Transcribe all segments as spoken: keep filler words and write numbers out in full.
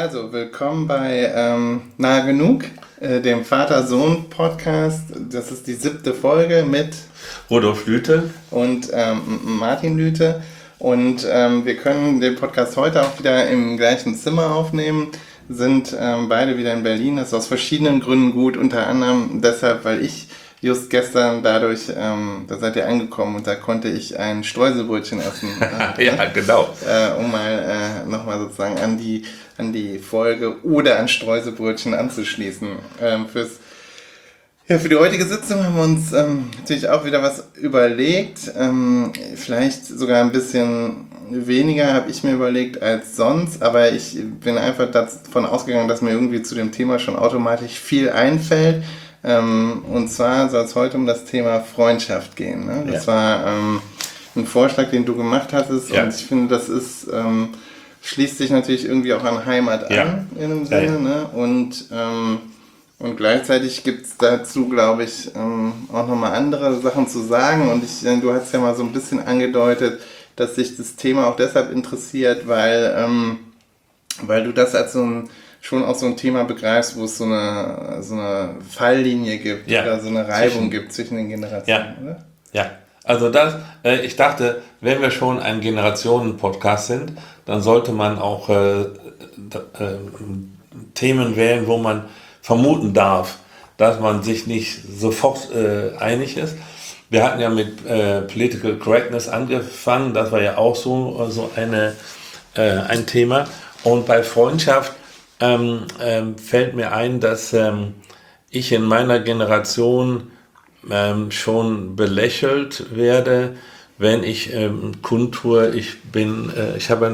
Also, willkommen bei ähm, Nah Genug, äh, dem Vater-Sohn-Podcast. Das ist die siebte Folge mit Rudolf Lüthe und ähm, Martin Lüthe. Und ähm, wir können den Podcast heute auch wieder im gleichen Zimmer aufnehmen. Sind ähm, beide wieder in Berlin. Das ist aus verschiedenen Gründen gut. Unter anderem deshalb, weil ich just gestern dadurch, ähm, da seid ihr angekommen und da konnte ich ein Streuselbrötchen essen. Äh, ja, genau. Äh, um mal äh, nochmal sozusagen an die, an die Folge oder an Streuselbrötchen anzuschließen. Ähm, fürs, ja, für die heutige Sitzung haben wir uns ähm, natürlich auch wieder was überlegt. Ähm, vielleicht sogar ein bisschen weniger habe ich mir überlegt als sonst, aber ich bin einfach davon ausgegangen, dass mir irgendwie zu dem Thema schon automatisch viel einfällt. Ähm, und zwar soll es heute um das Thema Freundschaft gehen. Ne? Das ja. war ähm, ein Vorschlag, den du gemacht hattest, ja. und ich finde, das ist ähm, schließt sich natürlich irgendwie auch an Heimat ja. an, in einem Sinne. Ja, ja. Ne? Und, ähm, und gleichzeitig gibt es dazu, glaube ich, ähm, auch nochmal andere Sachen zu sagen. Und ich, du hast ja mal so ein bisschen angedeutet, dass sich das Thema auch deshalb interessiert, weil, ähm, weil du das als so ein schon auch so ein Thema begreifst, wo es so eine, so eine Falllinie gibt ja. oder so eine Reibung zwischen, gibt zwischen den Generationen, ja. oder? Ja, also das, äh, ich dachte, wenn wir schon ein Generationen-Podcast sind, dann sollte man auch äh, äh, Themen wählen, wo man vermuten darf, dass man sich nicht sofort äh, einig ist. Wir hatten ja mit äh, Political Correctness angefangen, das war ja auch so, so eine, äh, ein Thema. Und bei Freundschaft Ähm, ähm, fällt mir ein, dass ähm, ich in meiner Generation ähm, schon belächelt werde, wenn ich ähm, kundtue, ich bin, äh, ich habe einen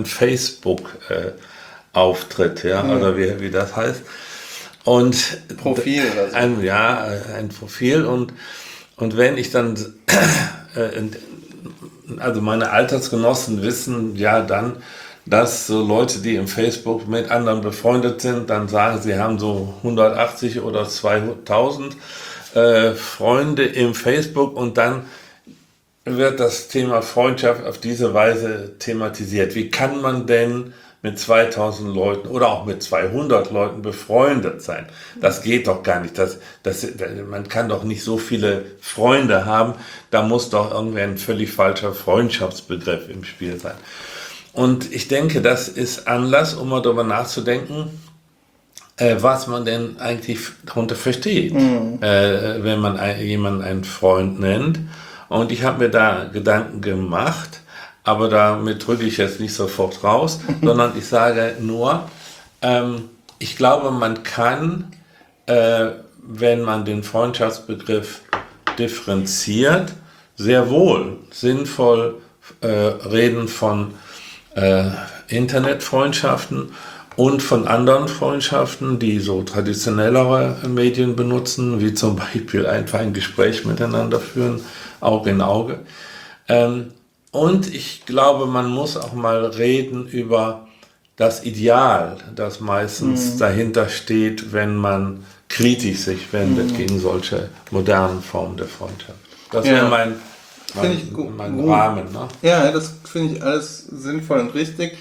Facebook-Auftritt, äh, ja, mhm. oder wie, wie das heißt. Und Profil oder so. Ein, ja, ein Profil und, und wenn ich dann, äh, also meine Altersgenossen wissen ja dann, dass so Leute, die im Facebook mit anderen befreundet sind, dann sagen, sie haben so hundertachtzig oder zweitausend äh, Freunde im Facebook und dann wird das Thema Freundschaft auf diese Weise thematisiert. Wie kann man denn mit zweitausend Leuten oder auch mit zweihundert Leuten befreundet sein? Das geht doch gar nicht. Das, das, man kann doch nicht so viele Freunde haben. Da muss doch irgendwie ein völlig falscher Freundschaftsbegriff im Spiel sein. Und ich denke, das ist Anlass, um mal darüber nachzudenken, äh, was man denn eigentlich darunter versteht, mhm. äh, wenn man ein, jemanden einen Freund nennt. Und ich habe mir da Gedanken gemacht, aber damit drücke ich jetzt nicht sofort raus, sondern ich sage nur, ähm, ich glaube, man kann, äh, wenn man den Freundschaftsbegriff differenziert, sehr wohl sinnvoll äh, reden von Äh, Internetfreundschaften und von anderen Freundschaften, die so traditionellere Medien benutzen, wie zum Beispiel einfach ein Gespräch miteinander führen, Auge in Auge. Ähm, und ich glaube, man muss auch mal reden über das Ideal, das meistens mhm. dahinter steht, wenn man kritisch sich wendet mhm. gegen solche modernen Formen der Freundschaft. Das ja. wäre mein Finde ich gut. Mein Rahmen, ne? Ja, das finde ich alles sinnvoll und richtig.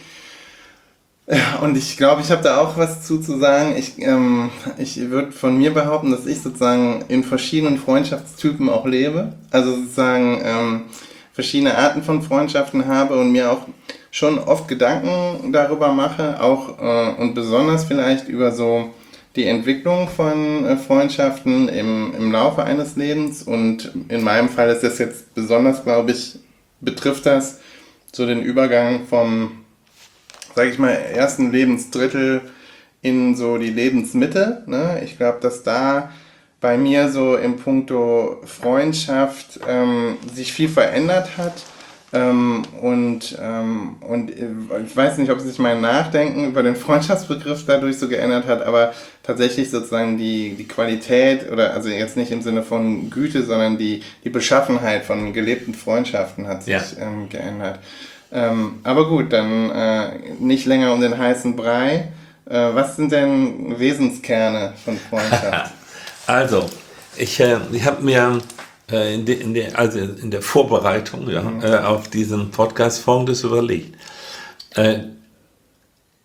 Und ich glaube, ich habe da auch was zu, zu sagen. Ich, ähm, ich würde von mir behaupten, dass ich sozusagen in verschiedenen Freundschaftstypen auch lebe. Also sozusagen ähm, verschiedene Arten von Freundschaften habe und mir auch schon oft Gedanken darüber mache, auch äh, und besonders vielleicht über so die Entwicklung von äh, Freundschaften im, im Laufe eines Lebens. Und in meinem Fall ist das jetzt besonders, glaube ich, betrifft das so den Übergang vom, sage ich mal, ersten Lebensdrittel in so die Lebensmitte. Ne? Ich glaube, dass da bei mir so im Puncto Freundschaft ähm, sich viel verändert hat. Ähm, und, ähm, und ich weiß nicht, ob sich mein Nachdenken über den Freundschaftsbegriff dadurch so geändert hat, aber tatsächlich sozusagen die, die Qualität, oder also jetzt nicht im Sinne von Güte, sondern die, die Beschaffenheit von gelebten Freundschaften hat sich ja. ähm, geändert. Ähm, aber gut, dann äh, nicht länger um den heißen Brei. Äh, was sind denn Wesenskerne von Freundschaft? Also, ich, äh, ich habe mir In, de, in, de, also in der Vorbereitung ja, mhm. äh, auf diesen Podcast Folgendes überlegt. Äh,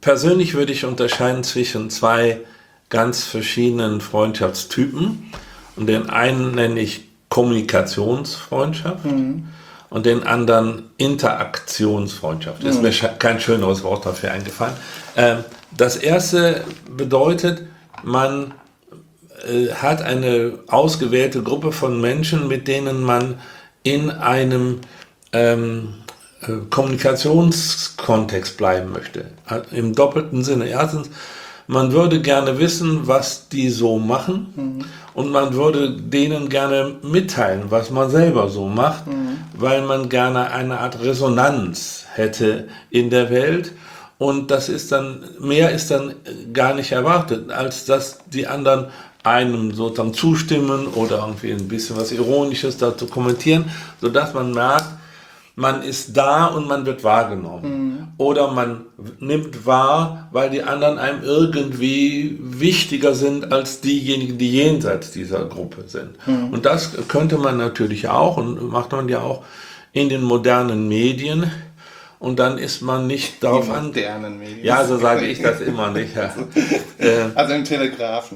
persönlich würde ich unterscheiden zwischen zwei ganz verschiedenen Freundschaftstypen. Und den einen nenne ich Kommunikationsfreundschaft mhm. und den anderen Interaktionsfreundschaft. Ist mhm. mir kein schöneres Wort dafür eingefallen. Ähm, das erste bedeutet, man äh, hat eine ausgewählte Gruppe von Menschen, mit denen man in einem ähm, äh, Kommunikationskontext bleiben möchte. Im doppelten Sinne. Erstens, man würde gerne wissen, was die so machen mhm. und man würde denen gerne mitteilen, was man selber so macht, mhm. weil man gerne eine Art Resonanz hätte in der Welt. Und das ist dann, mehr ist dann gar nicht erwartet, als dass die anderen einem sozusagen zustimmen oder irgendwie ein bisschen was Ironisches dazu kommentieren, sodass man merkt, man ist da und man wird wahrgenommen. Mhm. Oder man nimmt wahr, weil die anderen einem irgendwie wichtiger sind als diejenigen, die jenseits dieser Gruppe sind. Mhm. Und das könnte man natürlich auch und macht man ja auch in den modernen Medien. Und dann ist man nicht darauf an. Modernen Medien. Ja, so sage ich das immer nicht. Ja. Also im Telegrafen.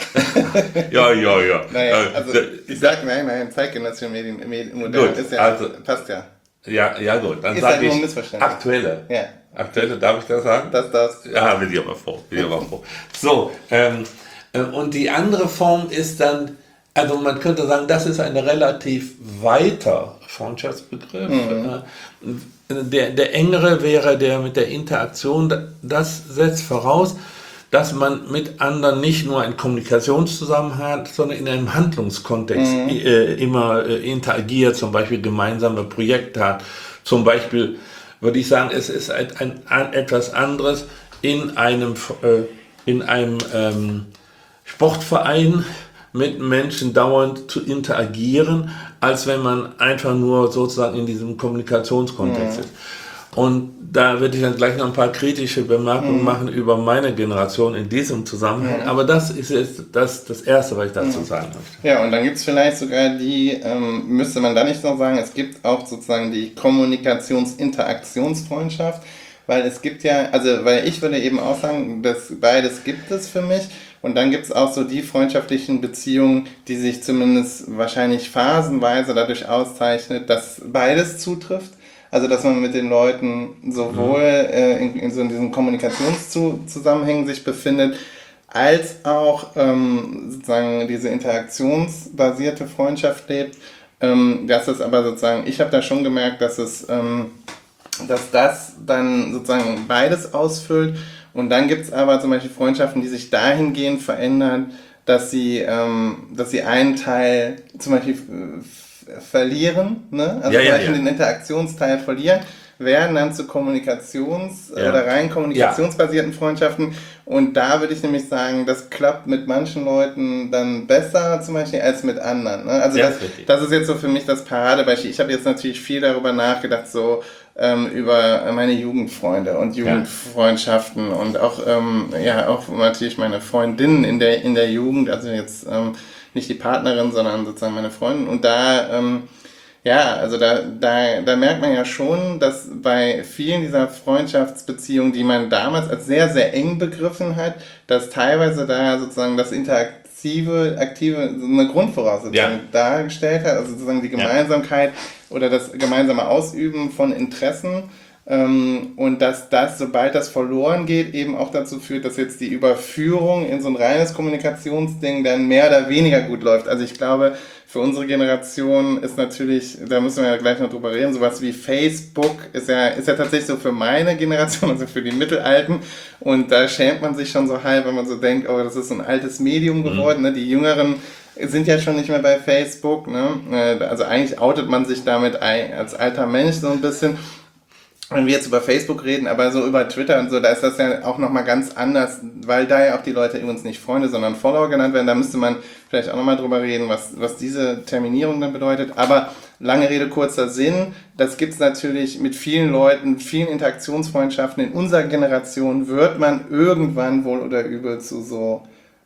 ja, ja, ja. Naja, also ich sage, nein, nein, zeitgenössische Medien, Medien modern gut, ist ja, also, passt ja. Ja, ja gut, dann sage ich aktuelle. Ja. Aktuelle, darf ich das sagen? Das darfst du. Ja, bin ich aber froh. Bin ich aber froh. So, ähm, äh, und die andere Form ist dann, also man könnte sagen, das ist ein relativ weiter Freundschaftsbegriff. Mhm. Der, der engere wäre der mit der Interaktion. Das setzt voraus, dass man mit anderen nicht nur einen Kommunikationszusammenhang hat, sondern in einem Handlungskontext mhm. äh, immer äh, interagiert, zum Beispiel gemeinsame Projekte hat. Zum Beispiel würde ich sagen, es ist ein, ein, ein etwas anderes in einem, äh, in einem ähm, Sportverein mit Menschen dauernd zu interagieren, als wenn man einfach nur sozusagen in diesem Kommunikationskontext mhm. ist. Und da würde ich dann gleich noch ein paar kritische Bemerkungen mhm. machen über meine Generation in diesem Zusammenhang. Mhm. Aber das ist jetzt das, das Erste, was ich dazu mhm. sagen möchte. Ja, und dann gibt es vielleicht sogar die, ähm, müsste man da nicht noch sagen, es gibt auch sozusagen die Kommunikations-Interaktionsfreundschaft, weil es gibt ja, also weil ich würde eben auch sagen, dass beides gibt es für mich. Und dann gibt es auch so die freundschaftlichen Beziehungen, die sich zumindest wahrscheinlich phasenweise dadurch auszeichnet, dass beides zutrifft. Also, dass man mit den Leuten sowohl äh, in, in so in diesen Kommunikationszusammenhängen sich befindet, als auch ähm, sozusagen diese interaktionsbasierte Freundschaft lebt. Ähm, das ist aber sozusagen, ich habe da schon gemerkt, dass es, ähm, dass das dann sozusagen beides ausfüllt. Und dann gibt es aber zum Beispiel Freundschaften, die sich dahingehend verändern, dass sie, ähm, dass sie einen Teil zum Beispiel verlieren, ne? Also ja, ja, vielleicht ja. den Interaktionsteil verlieren, werden dann zu Kommunikations- ja. oder rein kommunikationsbasierten ja. Freundschaften. Und da würde ich nämlich sagen, das klappt mit manchen Leuten dann besser zum Beispiel als mit anderen. Ne? Also ja, das, das ist jetzt so für mich das Paradebeispiel. Ich habe jetzt natürlich viel darüber nachgedacht, so ähm, über meine Jugendfreunde und Jugendfreundschaften ja. und auch, ähm, ja, auch natürlich meine Freundinnen in der, in der Jugend, also jetzt ähm, nicht die Partnerin, sondern sozusagen meine Freundin. Und da, ähm, ja, also da, da, da merkt man ja schon, dass bei vielen dieser Freundschaftsbeziehungen, die man damals als sehr, sehr eng begriffen hat, dass teilweise da sozusagen das interaktive, aktive, so eine Grundvoraussetzung ja. dargestellt hat, also sozusagen die Gemeinsamkeit ja. oder das gemeinsame Ausüben von Interessen. Ähm, und dass das, sobald das verloren geht, eben auch dazu führt, dass jetzt die Überführung in so ein reines Kommunikationsding dann mehr oder weniger gut läuft. Also ich glaube, für unsere Generation ist natürlich, da müssen wir ja gleich noch drüber reden, sowas wie Facebook ist ja, ist ja tatsächlich so für meine Generation, also für die Mittelalten. Und da schämt man sich schon so halb, wenn man so denkt, oh, das ist so ein altes Medium geworden. Mhm. Ne? Die Jüngeren sind ja schon nicht mehr bei Facebook. Ne? Also eigentlich outet man sich damit als alter Mensch so ein bisschen. Wenn wir jetzt über Facebook reden, aber so über Twitter und so, da ist das ja auch nochmal ganz anders, weil da ja auch die Leute übrigens nicht Freunde, sondern Follower genannt werden. Da müsste man vielleicht auch nochmal drüber reden, was, was diese Terminierung dann bedeutet. Aber lange Rede, kurzer Sinn, das gibt's natürlich mit vielen Leuten, vielen Interaktionsfreundschaften. In unserer Generation wird man irgendwann wohl oder übel zu so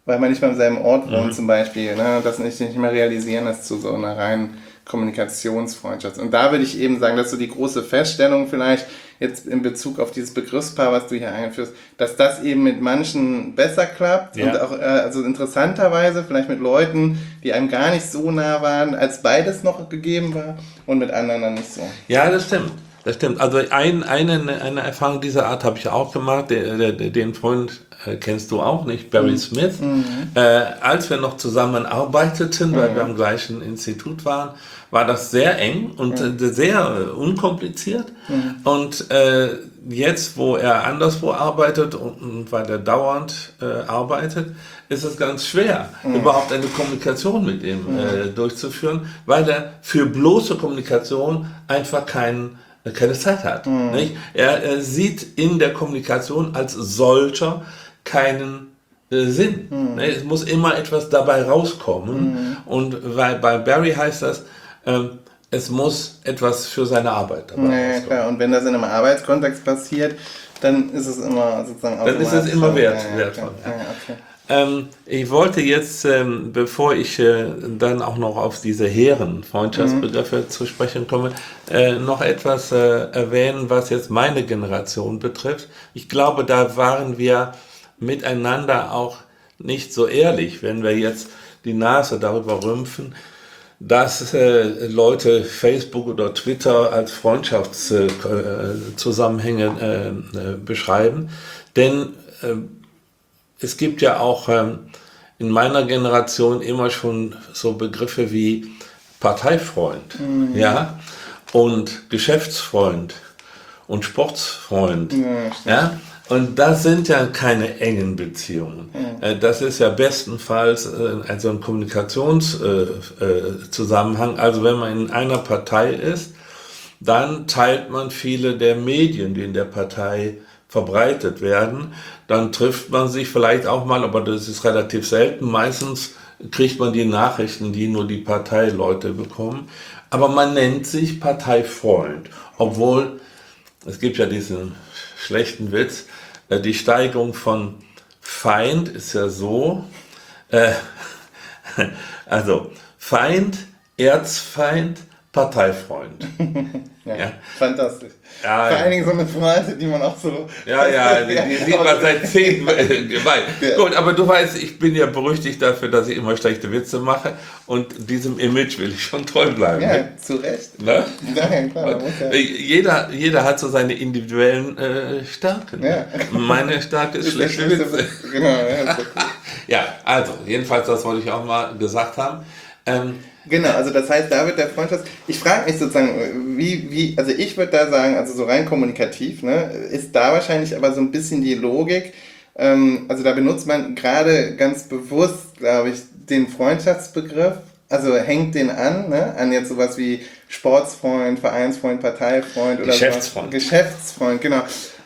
weil man nicht mal im selben Ort wohnt Mhm. zum Beispiel, ne? Das nicht, nicht mehr realisieren ist zu so einer reinen Kommunikationsfreundschaft. Und da würde ich eben sagen, dass so die große Feststellung vielleicht jetzt in Bezug auf dieses Begriffspaar, was du hier einführst, dass das eben mit manchen besser klappt Ja. und auch äh, also interessanterweise vielleicht mit Leuten, die einem gar nicht so nah waren, als beides noch gegeben war und mit anderen dann nicht so. Ja, das stimmt. Das stimmt. Also ein, eine, eine Erfahrung dieser Art habe ich auch gemacht. Der, der, den Freund äh, kennst du auch nicht, Barry Smith. Äh, als wir noch zusammen arbeiteten, weil wir am gleichen Institut waren, war das sehr eng und äh, sehr äh, unkompliziert. Und äh, jetzt, wo er anderswo arbeitet und, und weil er dauernd äh, arbeitet, ist es ganz schwer, überhaupt eine Kommunikation mit ihm äh, durchzuführen, weil er für bloße Kommunikation einfach keinen keine Zeit hat. Nicht? Er, er sieht in der Kommunikation als solcher keinen äh, Sinn. Ne? Es muss immer etwas dabei rauskommen. Und weil, bei Barry heißt das, ähm, es muss etwas für seine Arbeit dabei Ja, rauskommen. klar. Und wenn das in einem Arbeitskontext passiert, dann ist es immer sozusagen Dann ist es automatisch immer so. wert, Ja, ja, wertvoll. okay. Ja, okay. Ähm, ich wollte jetzt, ähm, bevor ich äh, dann auch noch auf diese hehren Freundschaftsbegriffe mhm. zu sprechen komme, äh, noch etwas äh, erwähnen, was jetzt meine Generation betrifft. Ich glaube, da waren wir miteinander auch nicht so ehrlich, wenn wir jetzt die Nase darüber rümpfen, dass äh, Leute Facebook oder Twitter als Freundschaftszusammenhänge äh, äh, beschreiben. Denn äh, es gibt ja auch ähm, in meiner Generation immer schon so Begriffe wie Parteifreund, mhm. ja, und Geschäftsfreund und Sportsfreund, Ja, ja, und das sind ja keine engen Beziehungen. Ja. Das ist ja bestenfalls äh, also ein Kommunikationszusammenhang. Äh, äh, also wenn man in einer Partei ist, dann teilt man viele der Medien, die in der Partei verbreitet werden, dann trifft man sich vielleicht auch mal, aber das ist relativ selten. Meistens kriegt man die Nachrichten, die nur die Parteileute bekommen. Aber man nennt sich Parteifreund, obwohl, es gibt ja diesen schlechten Witz, die Steigerung von Feind ist ja so, äh, also Feind, Erzfeind, Parteifreund. Ja, ja. Fantastisch. Ja, Vor allen Dingen so eine Phrase, die man auch so... Ja, ja, die, die sieht man seit zehn Gewalt. Ja. Gut, aber du weißt, ich bin ja berüchtigt dafür, dass ich immer schlechte Witze mache und diesem Image will ich schon treu bleiben. Ja, ne? zu Recht. Ne? Ja, klar. Und, Muss ja. äh, jeder, jeder hat so seine individuellen äh, Stärken. Ja. Meine Stärke ist schlechte Witze. Genau, ja, ist okay. Ja, also, jedenfalls, das wollte ich auch mal gesagt haben. Ähm, Genau, also das heißt, da wird der Freundschaft, ich frage mich sozusagen, wie, wie, also ich würde da sagen, also so rein kommunikativ, ne, ist da wahrscheinlich aber so ein bisschen die Logik, ähm, also da benutzt man gerade ganz bewusst, glaube ich, den Freundschaftsbegriff, also hängt den an, ne, an jetzt sowas wie Sportsfreund, Vereinsfreund, Parteifreund oder Geschäftsfreund. sowas. Geschäftsfreund, genau.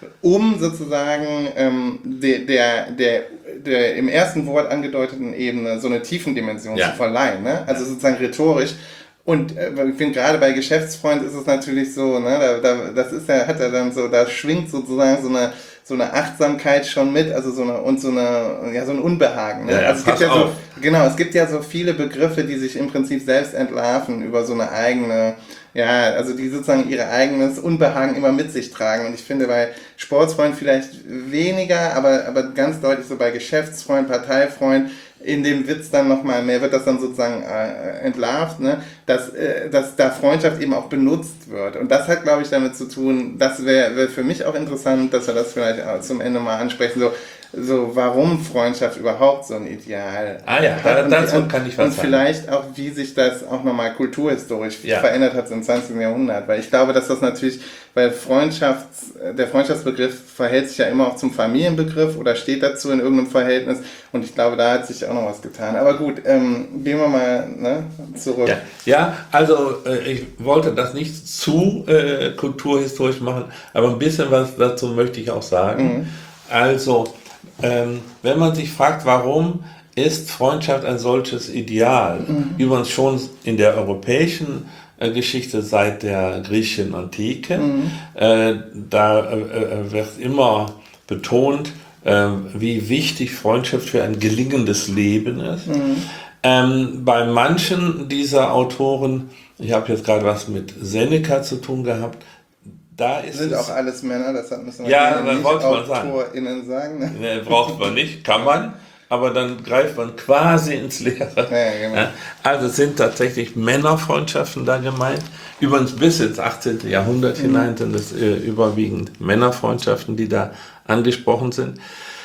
Um sozusagen ähm, der, der, der, der im ersten Wort angedeuteten Ebene so eine Tiefendimension Ja. zu verleihen, ne? Also sozusagen rhetorisch. Und äh, ich finde, gerade bei Geschäftsfreund ist es natürlich so, ne, da, da, das ist ja, hat er dann so, da schwingt sozusagen so eine, so eine Achtsamkeit schon mit, also so eine, und so eine, ja, so ein Unbehagen. Ne? Ja, ja, also es gibt pass ja so, auf. genau, es gibt ja so viele Begriffe, die sich im Prinzip selbst entlarven über so eine eigene, ja, also die sozusagen ihr eigenes Unbehagen immer mit sich tragen. Und ich finde bei Sportsfreund vielleicht weniger, aber, aber ganz deutlich so bei Geschäftsfreund, Parteifreund, in dem Witz dann nochmal mehr wird das dann sozusagen äh, entlarvt, ne? dass, äh, dass da Freundschaft eben auch benutzt wird. Und das hat, glaube ich, damit zu tun, das wäre wär für mich auch interessant, dass wir das vielleicht auch zum Ende mal ansprechen, so, so warum Freundschaft überhaupt so ein Ideal Ah ja, hat. Und, dazu und, kann ich was und sagen. vielleicht auch, wie sich das auch nochmal kulturhistorisch Ja. verändert hat im zwanzigsten Jahrhundert. Weil ich glaube, dass das natürlich, weil Freundschafts, der Freundschaftsbegriff verhält sich ja immer auch zum Familienbegriff oder steht dazu in irgendeinem Verhältnis. Und ich glaube, da hat sich auch noch was getan. Aber gut, ähm, gehen wir mal ne, zurück. Ja, ja, also äh, ich wollte das nicht zu äh, kulturhistorisch machen, aber ein bisschen was dazu möchte ich auch sagen. Mhm. Also, ähm, wenn man sich fragt, warum ist Freundschaft ein solches Ideal, Mhm. übrigens schon in der europäischen äh, Geschichte seit der griechischen Antike, Mhm. äh, da äh, äh, wird immer betont, ähm, wie wichtig Freundschaft für ein gelingendes Leben ist. Mhm. Ähm, bei manchen dieser Autoren, ich habe jetzt gerade was mit Seneca zu tun gehabt, da ist sind es, auch alles Männer, deshalb müssen wir ja, nicht AutorInnen sagen. Ne? Ne, braucht man nicht, kann man, aber dann greift man quasi ins Leere. Ja, genau. Also sind tatsächlich Männerfreundschaften da gemeint. Übrigens bis ins achtzehnten. Jahrhundert mhm. hinein sind es äh, überwiegend Männerfreundschaften, die da angesprochen sind.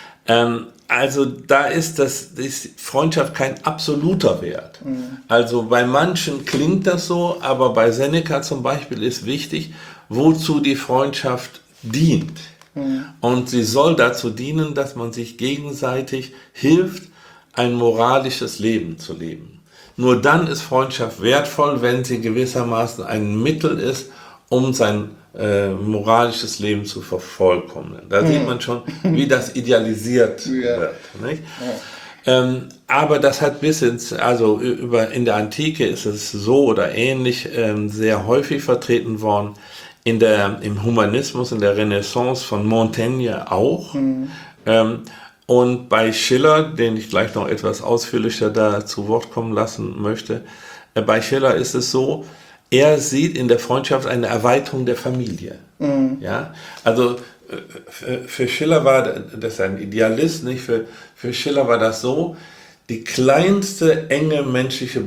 Ähm, also da ist das ist Freundschaft kein absoluter Wert. Mhm. Also bei manchen klingt das so, aber bei Seneca zum Beispiel ist wichtig, wozu die Freundschaft dient. Mhm. Und sie soll dazu dienen, dass man sich gegenseitig hilft, ein moralisches Leben zu leben. Nur dann ist Freundschaft wertvoll, wenn sie gewissermaßen ein Mittel ist, um sein äh, moralisches Leben zu vervollkommnen. Da mhm. sieht man schon, wie das idealisiert ja. wird. Nicht? Ja. Ähm, aber das hat bis ins, also über, in der Antike ist es so oder ähnlich ähm, sehr häufig vertreten worden. In der, im Humanismus, in der Renaissance von Montaigne auch. Mhm. Ähm, und bei Schiller, den ich gleich noch etwas ausführlicher da zu Wort kommen lassen möchte, äh, bei Schiller ist es so, er sieht in der Freundschaft eine Erweiterung der Familie. Mhm. Ja? Also äh, für, für Schiller war, das ist ein Idealist, nicht? Für, für Schiller war das so, die kleinste enge menschliche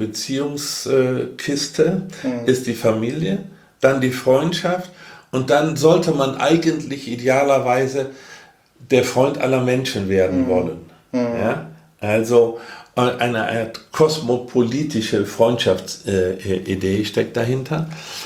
Beziehungskiste mhm. ist die Familie, dann die Freundschaft und dann sollte man eigentlich idealerweise der Freund aller Menschen werden mhm. wollen. Mhm. Ja? Also eine Art kosmopolitische Freundschaftsidee steckt dahinter,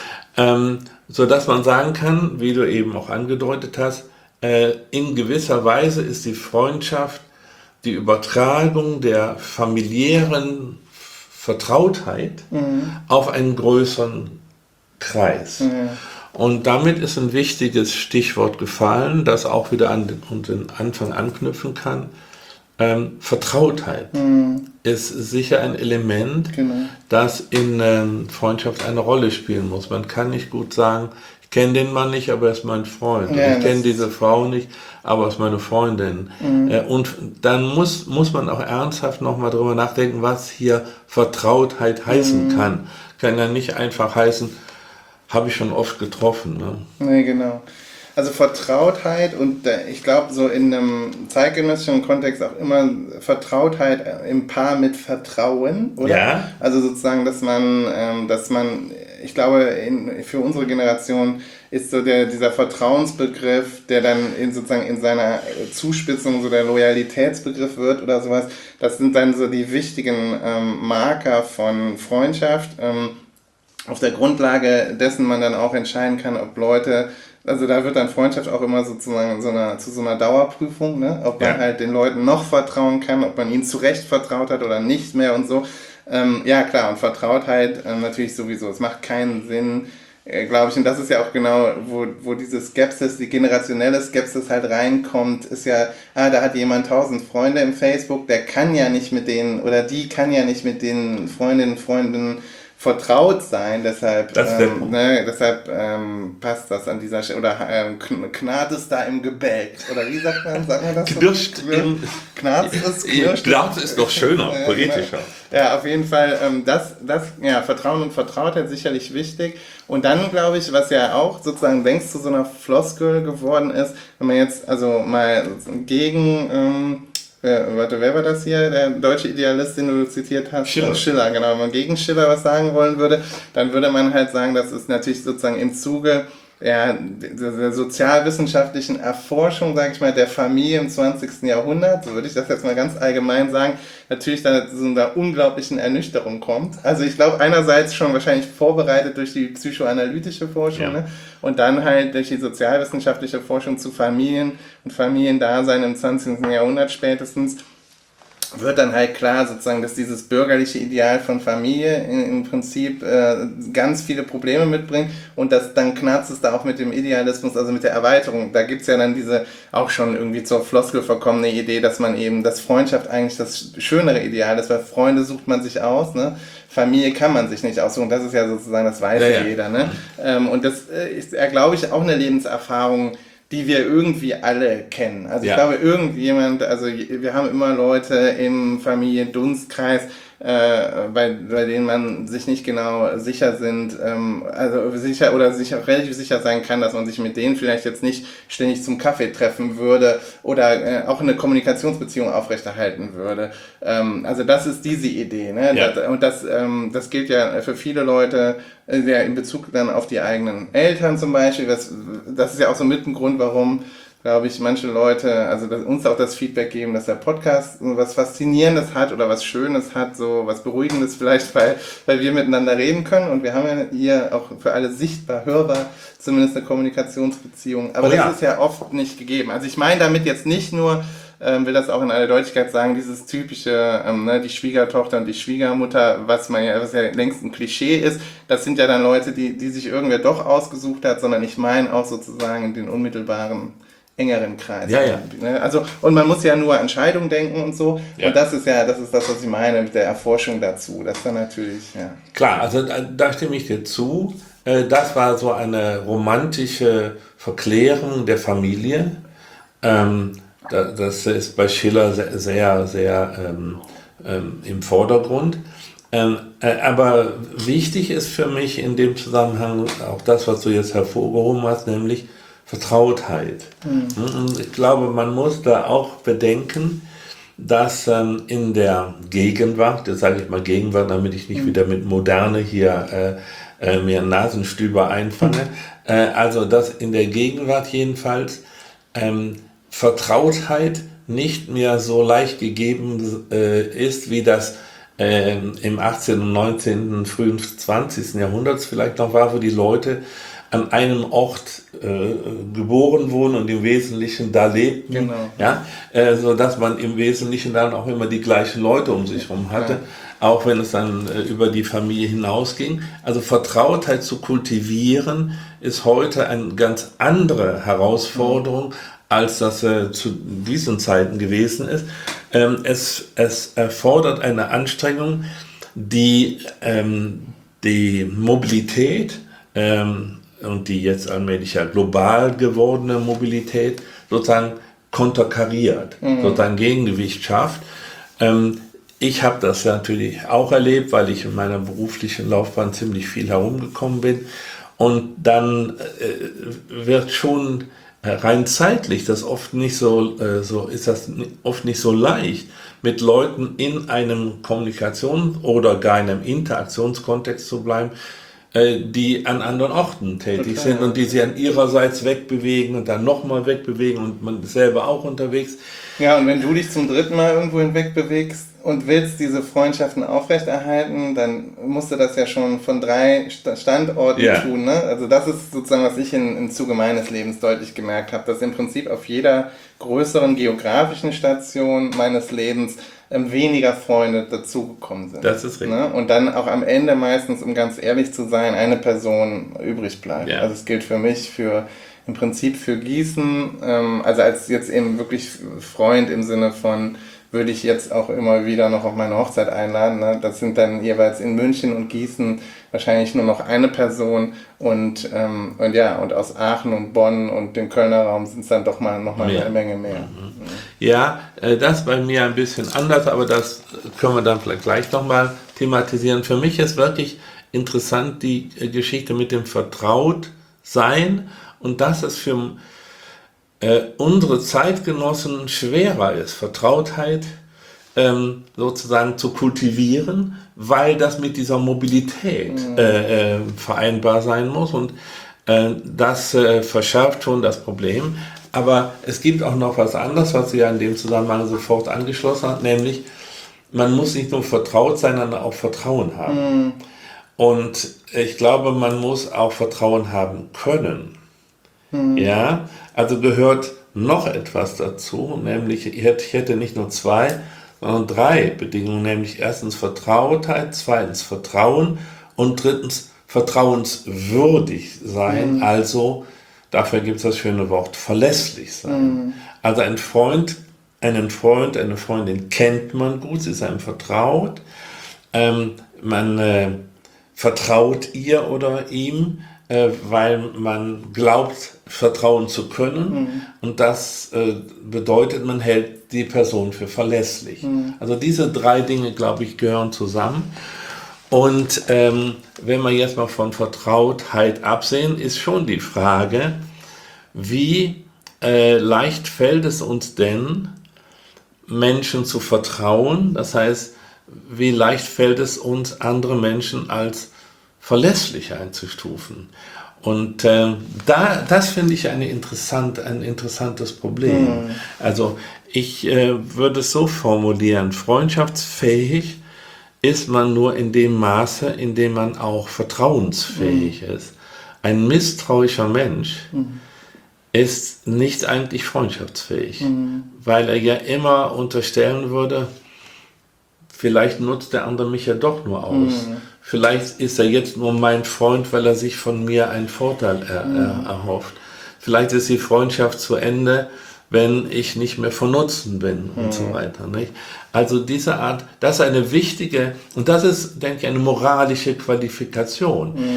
ähm, sodass man sagen kann, wie du eben auch angedeutet hast, äh, in gewisser Weise ist die Freundschaft die Übertragung der familiären Vertrautheit mhm. auf einen größeren Kreis. Mhm. Und damit ist ein wichtiges Stichwort gefallen, das auch wieder an den Anfang anknüpfen kann. Ähm, Vertrautheit mhm. ist sicher ein Element, genau. das in ähm, Freundschaft eine Rolle spielen muss. Man kann nicht gut sagen, ich kenne den Mann nicht, aber er ist mein Freund. Ja, ich kenne diese Frau nicht, aber er ist meine Freundin. Mhm. Äh, und dann muss, muss man auch ernsthaft nochmal drüber nachdenken, was hier Vertrautheit heißen mhm. kann. Kann ja nicht einfach heißen, habe ich schon oft getroffen. Ne? Nee, genau. Also Vertrautheit und äh, ich glaube so in einem zeitgenössischen Kontext auch immer Vertrautheit im Paar mit Vertrauen, oder? Ja. Also sozusagen, dass man, ähm, dass man, ich glaube, in, für unsere Generation ist so der, dieser Vertrauensbegriff, der dann in sozusagen in seiner Zuspitzung so der Loyalitätsbegriff wird oder sowas. Das sind dann so die wichtigen ähm, Marker von Freundschaft, ähm, auf der Grundlage dessen man dann auch entscheiden kann, ob Leute, also da wird dann Freundschaft auch immer sozusagen so einer, zu so einer Dauerprüfung, ne? Ob man ja. halt den Leuten noch vertrauen kann, ob man ihnen zu Recht vertraut hat oder nicht mehr und so. Ähm, ja klar, und Vertrautheit äh, natürlich sowieso. Es macht keinen Sinn, äh, glaube ich, und das ist ja auch genau, wo, wo diese Skepsis, die generationelle Skepsis halt reinkommt, ist ja, ah, da hat jemand tausend Freunde im Facebook, der kann ja nicht mit denen, oder die kann ja nicht mit den Freundinnen, Freunden vertraut sein, deshalb, ähm, ne, deshalb ähm, passt das an dieser Stelle, oder ähm, knarrt es da im Gebälk, oder wie sagt man, sagt man das? Knirscht so? im... Knarrt es, knirscht Knarrt ist noch schöner, äh, poetischer. Ja, auf jeden Fall, ähm, das, das, ja, Vertrauen und Vertrautheit sicherlich wichtig. Und dann, glaube ich, was ja auch sozusagen längst zu so einer Floskel geworden ist, wenn man jetzt also mal gegen... Ähm, Äh, warte, wer war das hier? Der deutsche Idealist, den du zitiert hast? Schiller. Schiller, genau. Wenn man gegen Schiller was sagen wollen würde, dann würde man halt sagen, das ist natürlich sozusagen im Zuge ja, der sozialwissenschaftlichen Erforschung, sage ich mal, der Familie im zwanzigsten Jahrhundert, so würde ich das jetzt mal ganz allgemein sagen, natürlich dann zu einer unglaublichen Ernüchterung kommt. Also ich glaube, einerseits schon wahrscheinlich vorbereitet durch die psychoanalytische Forschung, ja. ne? Und dann halt durch die sozialwissenschaftliche Forschung zu Familien und Familiendasein im zwanzigsten Jahrhundert spätestens, wird dann halt klar sozusagen, dass dieses bürgerliche Ideal von Familie in, im Prinzip äh, ganz viele Probleme mitbringt und das, dann knarzt es da auch mit dem Idealismus, also mit der Erweiterung. Da gibt's ja dann diese auch schon irgendwie zur Floskel verkommene Idee, dass man eben, dass Freundschaft eigentlich das schönere Ideal ist, weil Freunde sucht man sich aus, ne? Familie kann man sich nicht aussuchen, das ist ja sozusagen, das weiß ja, ja. jeder, ne? Ähm, und das äh, ist ja, glaube ich, auch eine Lebenserfahrung, die wir irgendwie alle kennen. Also ich Ja. glaube, irgendjemand, also wir haben immer Leute im Familiendunstkreis, äh, bei, bei denen man sich nicht genau sicher sind, ähm, also sicher oder sich auch relativ sicher sein kann, dass man sich mit denen vielleicht jetzt nicht ständig zum Kaffee treffen würde oder äh, auch eine Kommunikationsbeziehung aufrechterhalten würde. Ähm, also das ist diese Idee, ne? Ja. Das, und das, ähm, das gilt ja für viele Leute, äh, ja, in Bezug dann auf die eigenen Eltern zum Beispiel. Das, das ist ja auch so mit ein Grund, warum, glaube ich, manche Leute, also das, uns auch das Feedback geben, dass der Podcast was Faszinierendes hat oder was Schönes hat, so was Beruhigendes vielleicht, weil, weil wir miteinander reden können und wir haben ja hier auch für alle sichtbar, hörbar zumindest eine Kommunikationsbeziehung. Aber Oh ja. das ist ja oft nicht gegeben. Also ich meine damit jetzt nicht nur, ähm, will das auch in aller Deutlichkeit sagen, dieses typische, ähm, ne, die Schwiegertochter und die Schwiegermutter, was man ja, was ja längst ein Klischee ist, das sind ja dann Leute, die, die sich irgendwer doch ausgesucht hat, sondern ich meine auch sozusagen den unmittelbaren engeren Kreis. Ja, ja. Ne? Also, und man muss ja nur an Scheidung denken und so. Ja. Und das ist ja, das ist das, was ich meine mit der Erforschung dazu. Das ist dann natürlich, ja. Klar, also da, da stimme ich dir zu. Äh, Das war so eine romantische Verklärung der Familie. Ähm, da- Das ist bei Schiller sehr, sehr, sehr ähm, ähm, im Vordergrund. Ähm, äh, aber wichtig ist für mich in dem Zusammenhang auch das, was du jetzt hervorgehoben hast, nämlich Vertrautheit. Und ich glaube, man muss da auch bedenken, dass ähm, in der Gegenwart, jetzt sage ich mal Gegenwart, damit ich nicht wieder mit Moderne hier äh, äh, mir einen Nasenstüber einfange, äh, also dass in der Gegenwart jedenfalls ähm, Vertrautheit nicht mehr so leicht gegeben äh, ist, wie das äh, im achtzehnten und neunzehnten, frühen zwanzigsten Jahrhunderts vielleicht noch war, wo die Leute an einem Ort äh, geboren wurden und im Wesentlichen da lebten, Genau. ja, äh, so dass man im Wesentlichen dann auch immer die gleichen Leute um sich herum hatte, Ja. auch wenn es dann äh, über die Familie hinausging. Also Vertrautheit zu kultivieren ist heute eine ganz andere Herausforderung, als das äh, zu diesen Zeiten gewesen ist. Ähm, es, es erfordert eine Anstrengung, die ähm, die Mobilität ähm, und die jetzt allmählich ja global gewordene Mobilität sozusagen konterkariert, Mhm. sozusagen Gegengewicht schafft. Ähm, ich habe das ja natürlich auch erlebt, weil ich in meiner beruflichen Laufbahn ziemlich viel herumgekommen bin. Und dann äh, wird schon äh, rein zeitlich das oft nicht so, äh, so ist das ni- oft nicht so leicht, mit Leuten in einem Kommunikations- oder gar in einem Interaktionskontext zu bleiben, äh, die an anderen Orten tätig Total. sind und die sich an ihrerseits wegbewegen und dann nochmal wegbewegen und man ist selber auch unterwegs. Ja, und wenn du dich zum dritten Mal irgendwo hinweg bewegst und willst diese Freundschaften aufrechterhalten, dann musst du das ja schon von drei Sta- Standorten Ja. tun. Ne? Also das ist sozusagen, was ich in, im Zuge meines Lebens deutlich gemerkt habe, dass im Prinzip auf jeder größeren geografischen Station meines Lebens ähm, weniger Freunde dazugekommen sind. Das ist richtig. Ne? Und dann auch am Ende meistens, um ganz ehrlich zu sein, eine Person übrig bleibt. Ja. Also es gilt für mich für im Prinzip für Gießen, ähm, also als jetzt eben wirklich Freund im Sinne von, würde ich jetzt auch immer wieder noch auf meine Hochzeit einladen. Ne? Das sind dann jeweils in München und Gießen wahrscheinlich nur noch eine Person und, ähm, und ja, und aus Aachen und Bonn und dem Kölner Raum sind es dann doch mal noch mal Mehr. eine Menge mehr. Ja, äh, das bei mir ein bisschen anders, aber das können wir dann vielleicht gleich nochmal thematisieren. Für mich ist wirklich interessant die äh, Geschichte mit dem Vertrautsein und dass es für äh, unsere Zeitgenossen schwerer ist, Vertrautheit ähm, sozusagen zu kultivieren, weil das mit dieser Mobilität äh, äh, vereinbar sein muss und äh, das äh, verschärft schon das Problem. Aber es gibt auch noch was anderes, was sie ja in dem Zusammenhang sofort angeschlossen hat, nämlich man muss nicht nur vertraut sein, sondern auch Vertrauen haben. Und ich glaube, man muss auch Vertrauen haben können. Ja, also gehört noch etwas dazu, nämlich ich hätte, ich hätte nicht nur zwei, sondern drei Bedingungen, nämlich erstens Vertrautheit, zweitens Vertrauen und drittens vertrauenswürdig sein, also dafür gibt es das schöne Wort verlässlich sein. Also ein Freund, einen Freund, eine Freundin kennt man gut, sie ist einem vertraut, ähm, man äh, vertraut ihr oder ihm, äh, weil man glaubt, vertrauen zu können. Mhm. Und das äh, bedeutet, man hält die Person für verlässlich. Mhm. Also diese drei Dinge, glaube ich, gehören zusammen. Und ähm, wenn wir jetzt mal von Vertrautheit absehen, ist schon die Frage, wie äh, leicht fällt es uns denn, Menschen zu vertrauen? Das heißt, wie leicht fällt es uns, andere Menschen als verlässlich einzustufen? Und äh, da, das finde ich eine interessant, ein interessantes Problem. Mhm. Also ich äh, würde es so formulieren, freundschaftsfähig ist man nur in dem Maße, in dem man auch vertrauensfähig mhm. ist. Ein misstrauischer Mensch mhm. ist nicht eigentlich freundschaftsfähig, mhm. weil er ja immer unterstellen würde, vielleicht nutzt der andere mich ja doch nur aus. Mhm. Vielleicht ist er jetzt nur mein Freund, weil er sich von mir einen Vorteil er, mhm. er, erhofft. Vielleicht ist die Freundschaft zu Ende, wenn ich nicht mehr von Nutzen bin und mhm. so weiter. Nicht? Also diese Art, das ist eine wichtige, und das ist, denke ich, eine moralische Qualifikation. Mhm.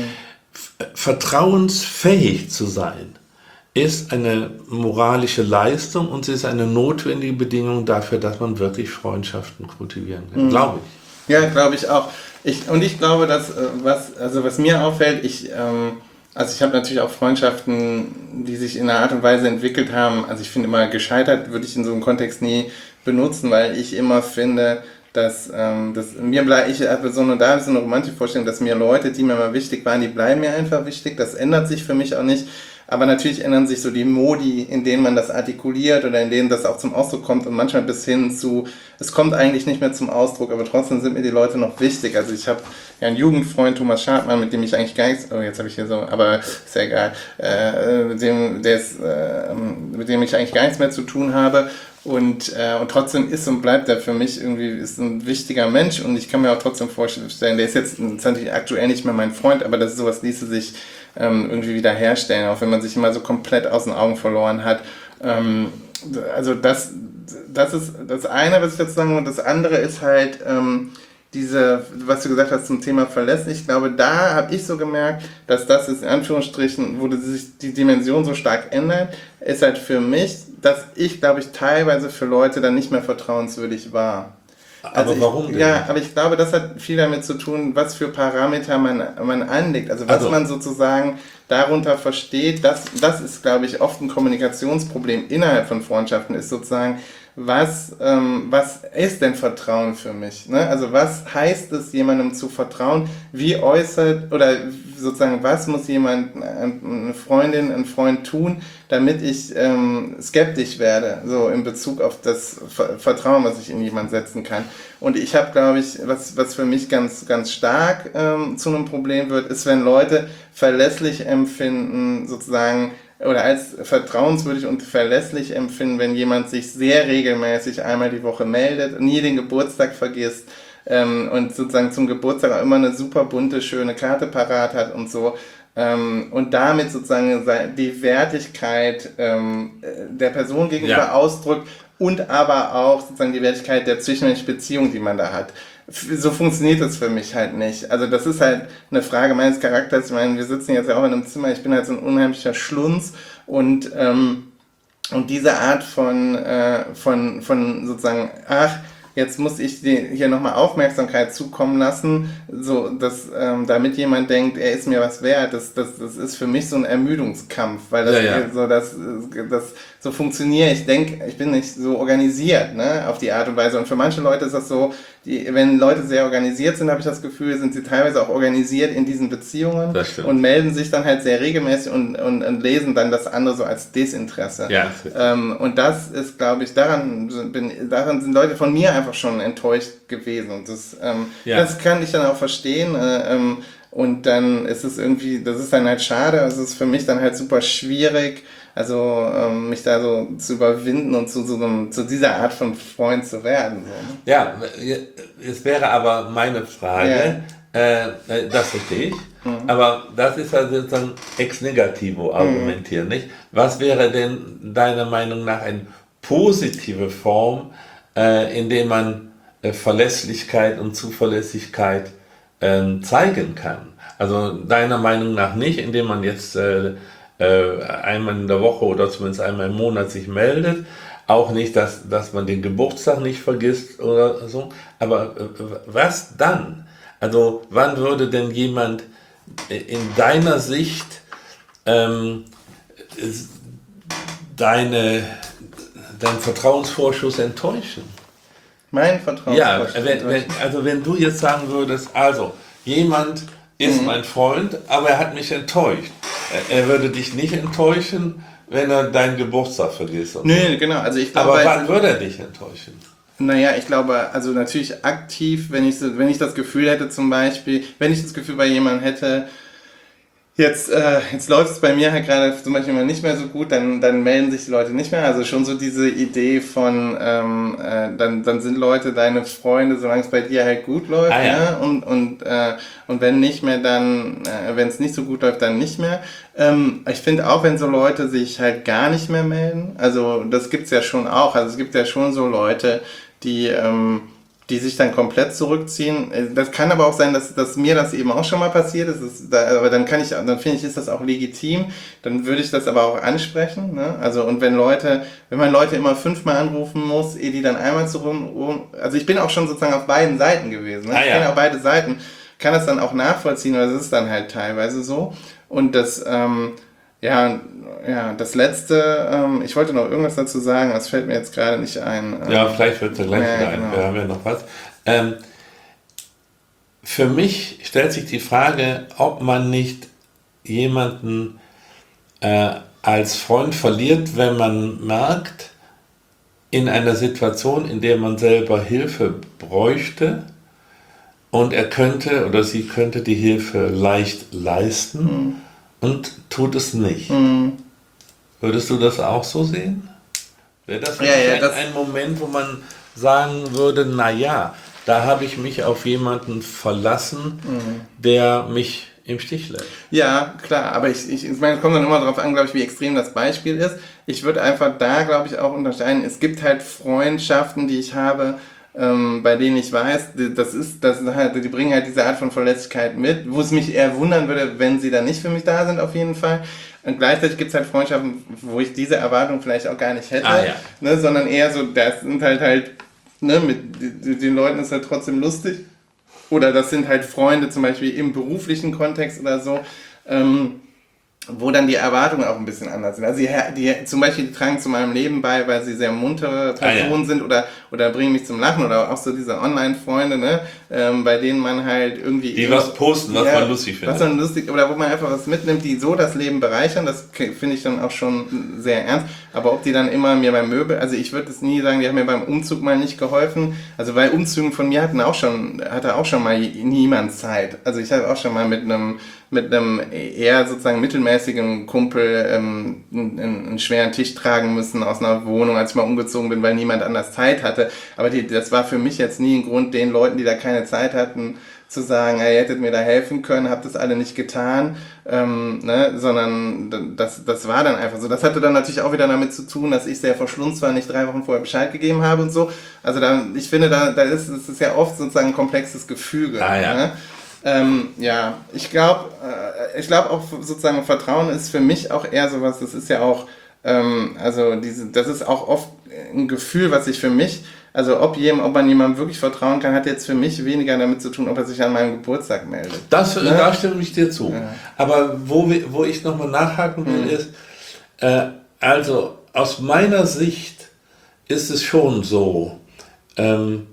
Vertrauensfähig zu sein, ist eine moralische Leistung und sie ist eine notwendige Bedingung dafür, dass man wirklich Freundschaften kultivieren kann, mhm. glaube ich. Ja, glaube ich auch. Ich, und ich glaube, dass was, also was mir auffällt, ich, ähm, also ich habe natürlich auch Freundschaften, die sich in einer Art und Weise entwickelt haben. Also ich finde immer, gescheitert würde ich in so einem Kontext nie benutzen, weil ich immer finde, dass, ähm, dass mir bleibt, ich habe so eine, da so eine romantische Vorstellung, dass mir Leute, die mir mal wichtig waren, die bleiben mir einfach wichtig. Das ändert sich für mich auch nicht. Aber natürlich ändern sich so die Modi, in denen man das artikuliert oder in denen das auch zum Ausdruck kommt und manchmal bis hin zu, es kommt eigentlich nicht mehr zum Ausdruck, aber trotzdem sind mir die Leute noch wichtig. Also ich habe ja einen Jugendfreund, Thomas Schadmann, mit dem ich eigentlich gar nichts, oh jetzt habe ich hier so, aber ist ja egal, äh, mit dem, der ist, äh, mit dem ich eigentlich gar nichts mehr zu tun habe. Und, äh, und trotzdem ist und bleibt er für mich irgendwie ist ein wichtiger Mensch und ich kann mir auch trotzdem vorstellen, der ist jetzt natürlich aktuell nicht mehr mein Freund, aber das ist sowas ließe sich ähm, irgendwie wieder herstellen, auch wenn man sich immer so komplett aus den Augen verloren hat. Ähm, also das, das ist das eine, was ich dazu sagen will. Und das andere ist halt ähm, diese, was du gesagt hast zum Thema verlässlich. Ich glaube, da habe ich so gemerkt, dass das ist in Anführungsstrichen, wo sich die Dimension so stark ändert, ist halt für mich, dass ich, glaube ich, teilweise für Leute dann nicht mehr vertrauenswürdig war. Aber also warum ich, denn? Ja, aber ich glaube, das hat viel damit zu tun, was für Parameter man, man anlegt. Also was also. man sozusagen darunter versteht, das, das ist, glaube ich, oft ein Kommunikationsproblem innerhalb von Freundschaften, ist sozusagen, was, ähm, was ist denn Vertrauen für mich? Ne? Also was heißt es, jemandem zu vertrauen? Wie äußert, oder sozusagen, was muss jemand, eine Freundin, ein Freund tun, damit ich ähm, skeptisch werde, so in Bezug auf das Vertrauen, was ich in jemanden setzen kann. Und ich habe, glaube ich, was, was für mich ganz, ganz stark ähm, zu einem Problem wird, ist, wenn Leute verlässlich empfinden, sozusagen, oder als vertrauenswürdig und verlässlich empfinden, wenn jemand sich sehr regelmäßig einmal die Woche meldet, nie den Geburtstag vergisst ähm, und sozusagen zum Geburtstag auch immer eine super bunte, schöne Karte parat hat und so. Ähm, und damit sozusagen die Wertigkeit ähm, der Person gegenüber ja. ausdrückt und aber auch sozusagen die Wertigkeit der zwischenmenschlichen Beziehung, die man da hat. So funktioniert das für mich halt nicht. Also das ist halt eine Frage meines Charakters. Ich meine, wir sitzen jetzt ja auch in einem Zimmer, ich bin halt so ein unheimlicher Schlunz und, ähm, und diese Art von, äh, von, von sozusagen, ach, jetzt muss ich dir hier nochmal Aufmerksamkeit zukommen lassen, so dass ähm, damit jemand denkt, er ist mir was wert, das, das, das ist für mich so ein Ermüdungskampf, weil das, ja, ja. so das, das so funktioniert. Ich denke, ich bin nicht so organisiert, ne, auf die Art und Weise. Und für manche Leute ist das so, die, wenn Leute sehr organisiert sind, habe ich das Gefühl, sind sie teilweise auch organisiert in diesen Beziehungen und melden sich dann halt sehr regelmäßig und, und, und lesen dann das andere so als Desinteresse. Ja. Ähm, und das ist, glaube ich, daran, bin, daran sind Leute von mir einfach schon enttäuscht gewesen. Und das, ähm, ja. das kann ich dann auch verstehen. Äh, ähm, und dann ist es irgendwie, das ist dann halt schade, es ist für mich dann halt super schwierig, also ähm, mich da so zu überwinden und zu, so einem, zu dieser Art von Freund zu werden. So, ne? Ja, es wäre aber meine Frage, ja. äh, das verstehe ich, mhm. aber das ist ja sozusagen ex negativo argumentieren, mhm. nicht? Was wäre denn deiner Meinung nach eine positive Form, äh, in der man äh, Verlässlichkeit und Zuverlässigkeit äh, zeigen kann? Also deiner Meinung nach nicht, indem man jetzt äh, äh, einmal in der Woche oder zumindest einmal im Monat sich meldet. Auch nicht, dass, dass man den Geburtstag nicht vergisst oder so. Aber äh, was dann? Also wann würde denn jemand in deiner Sicht ähm, deine, deinen Vertrauensvorschuss enttäuschen? Mein Vertrauensvorschuss? Ja, wenn, wenn, also wenn du jetzt sagen würdest, also jemand ist mhm. mein Freund, aber er hat mich enttäuscht. Er, er würde dich nicht enttäuschen, wenn er deinen Geburtstag vergisst. Nö, so. Genau. Also ich glaube, aber wann würde er dich enttäuschen? Naja, ich glaube, also natürlich aktiv, wenn ich, so, wenn ich das Gefühl hätte zum Beispiel, wenn ich das Gefühl bei jemandem hätte, jetzt, äh, jetzt läuft es bei mir halt gerade zum Beispiel mal nicht mehr so gut, dann, dann melden sich die Leute nicht mehr. Also schon so diese Idee von, ähm, äh, dann, dann sind Leute deine Freunde, solange es bei dir halt gut läuft. Ah, ja. Ja? Und, und, äh, und wenn nicht mehr, dann, äh, wenn es nicht so gut läuft, dann nicht mehr. Ähm, ich finde auch, wenn so Leute sich halt gar nicht mehr melden, also das gibt's ja schon auch, also es gibt ja schon so Leute, die, ähm, die sich dann komplett zurückziehen. Das kann aber auch sein, dass, dass mir das eben auch schon mal passiert ist. ist da, aber dann kann ich, dann finde ich, ist das auch legitim. Dann würde ich das aber auch ansprechen. Ne? Also und wenn Leute, wenn man Leute immer fünfmal anrufen muss, ehe die dann einmal zurück, also ich bin auch schon sozusagen auf beiden Seiten gewesen. Ne? Ah, ich kenne ja auch beide Seiten, kann das dann auch nachvollziehen, oder das ist dann halt teilweise so. Und das, ähm, ja, ja, das letzte, ähm, ich wollte noch irgendwas dazu sagen, das fällt mir jetzt gerade nicht ein. Ähm, ja, vielleicht wird es ja gleich ja, wieder ein, genau. Wir haben ja noch was. Ähm, für mich stellt sich die Frage, ob man nicht jemanden äh, als Freund verliert, wenn man merkt, in einer Situation, in der man selber Hilfe bräuchte und er könnte oder sie könnte die Hilfe leicht leisten, mhm. und tut es nicht. Mhm. Würdest du das auch so sehen? Wäre das, ja, ja, ein, das ein Moment, wo man sagen würde, naja, da habe ich mich auf jemanden verlassen, mhm. der mich im Stich lässt? Ja, klar, aber ich, ich, ich meine, es kommt dann immer darauf an, glaube ich, wie extrem das Beispiel ist. Ich würde einfach da, glaube ich, auch unterscheiden, es gibt halt Freundschaften, die ich habe, Ähm, bei denen ich weiß, das ist, das ist halt, die bringen halt diese Art von Verletzlichkeit mit, wo es mich eher wundern würde, wenn sie dann nicht für mich da sind, auf jeden Fall. Und gleichzeitig gibt es halt Freundschaften, wo ich diese Erwartung vielleicht auch gar nicht hätte, ah, ja. ne, sondern eher so, das sind halt halt, ne, mit den Leuten ist halt trotzdem lustig. Oder das sind halt Freunde, zum Beispiel im beruflichen Kontext oder so, ähm, wo dann die Erwartungen auch ein bisschen anders sind. Also die, die zum Beispiel die tragen zu meinem Leben bei, weil sie sehr muntere Personen ah, ja. sind oder, oder bringen mich zum Lachen oder auch so diese Online-Freunde, ne, ähm, bei denen man halt irgendwie... Die was posten, was ja, man lustig findet. Was man lustig, oder wo man einfach was mitnimmt, die so das Leben bereichern, das finde ich dann auch schon sehr ernst. Aber ob die dann immer mir beim Möbel, also ich würde es nie sagen, die haben mir beim Umzug mal nicht geholfen. Also bei Umzügen von mir hatten auch schon, hatte auch schon mal niemand Zeit. Also ich habe auch schon mal mit einem mit einem eher sozusagen mittelmäßigen Kumpel ähm, einen, einen schweren Tisch tragen müssen aus einer Wohnung, als ich mal umgezogen bin, weil niemand anders Zeit hatte. Aber die, das war für mich jetzt nie ein Grund, den Leuten, die da keine Zeit hatten, zu sagen, ihr hättet mir da helfen können, habt das alle nicht getan, ähm, ne, sondern das, das war dann einfach so. Das hatte dann natürlich auch wieder damit zu tun, dass ich sehr verschlunzt war, nicht drei Wochen vorher Bescheid gegeben habe und so. Also da, ich finde, da, da ist es ist ja oft sozusagen ein komplexes Gefüge. Ah, ja. Ne? Ähm, ja, ich glaube, äh, ich glaube auch sozusagen Vertrauen ist für mich auch eher sowas, das ist ja auch, ähm, also diese, das ist auch oft ein Gefühl, was ich für mich, also ob, jedem, ob man jemandem wirklich vertrauen kann, hat jetzt für mich weniger damit zu tun, ob er sich an meinem Geburtstag meldet. Das, ne? Da stimme ich dir zu. Ja. Aber wo, wo ich nochmal nachhaken will, mhm. ist, äh, also aus meiner Sicht ist es schon so, ähm,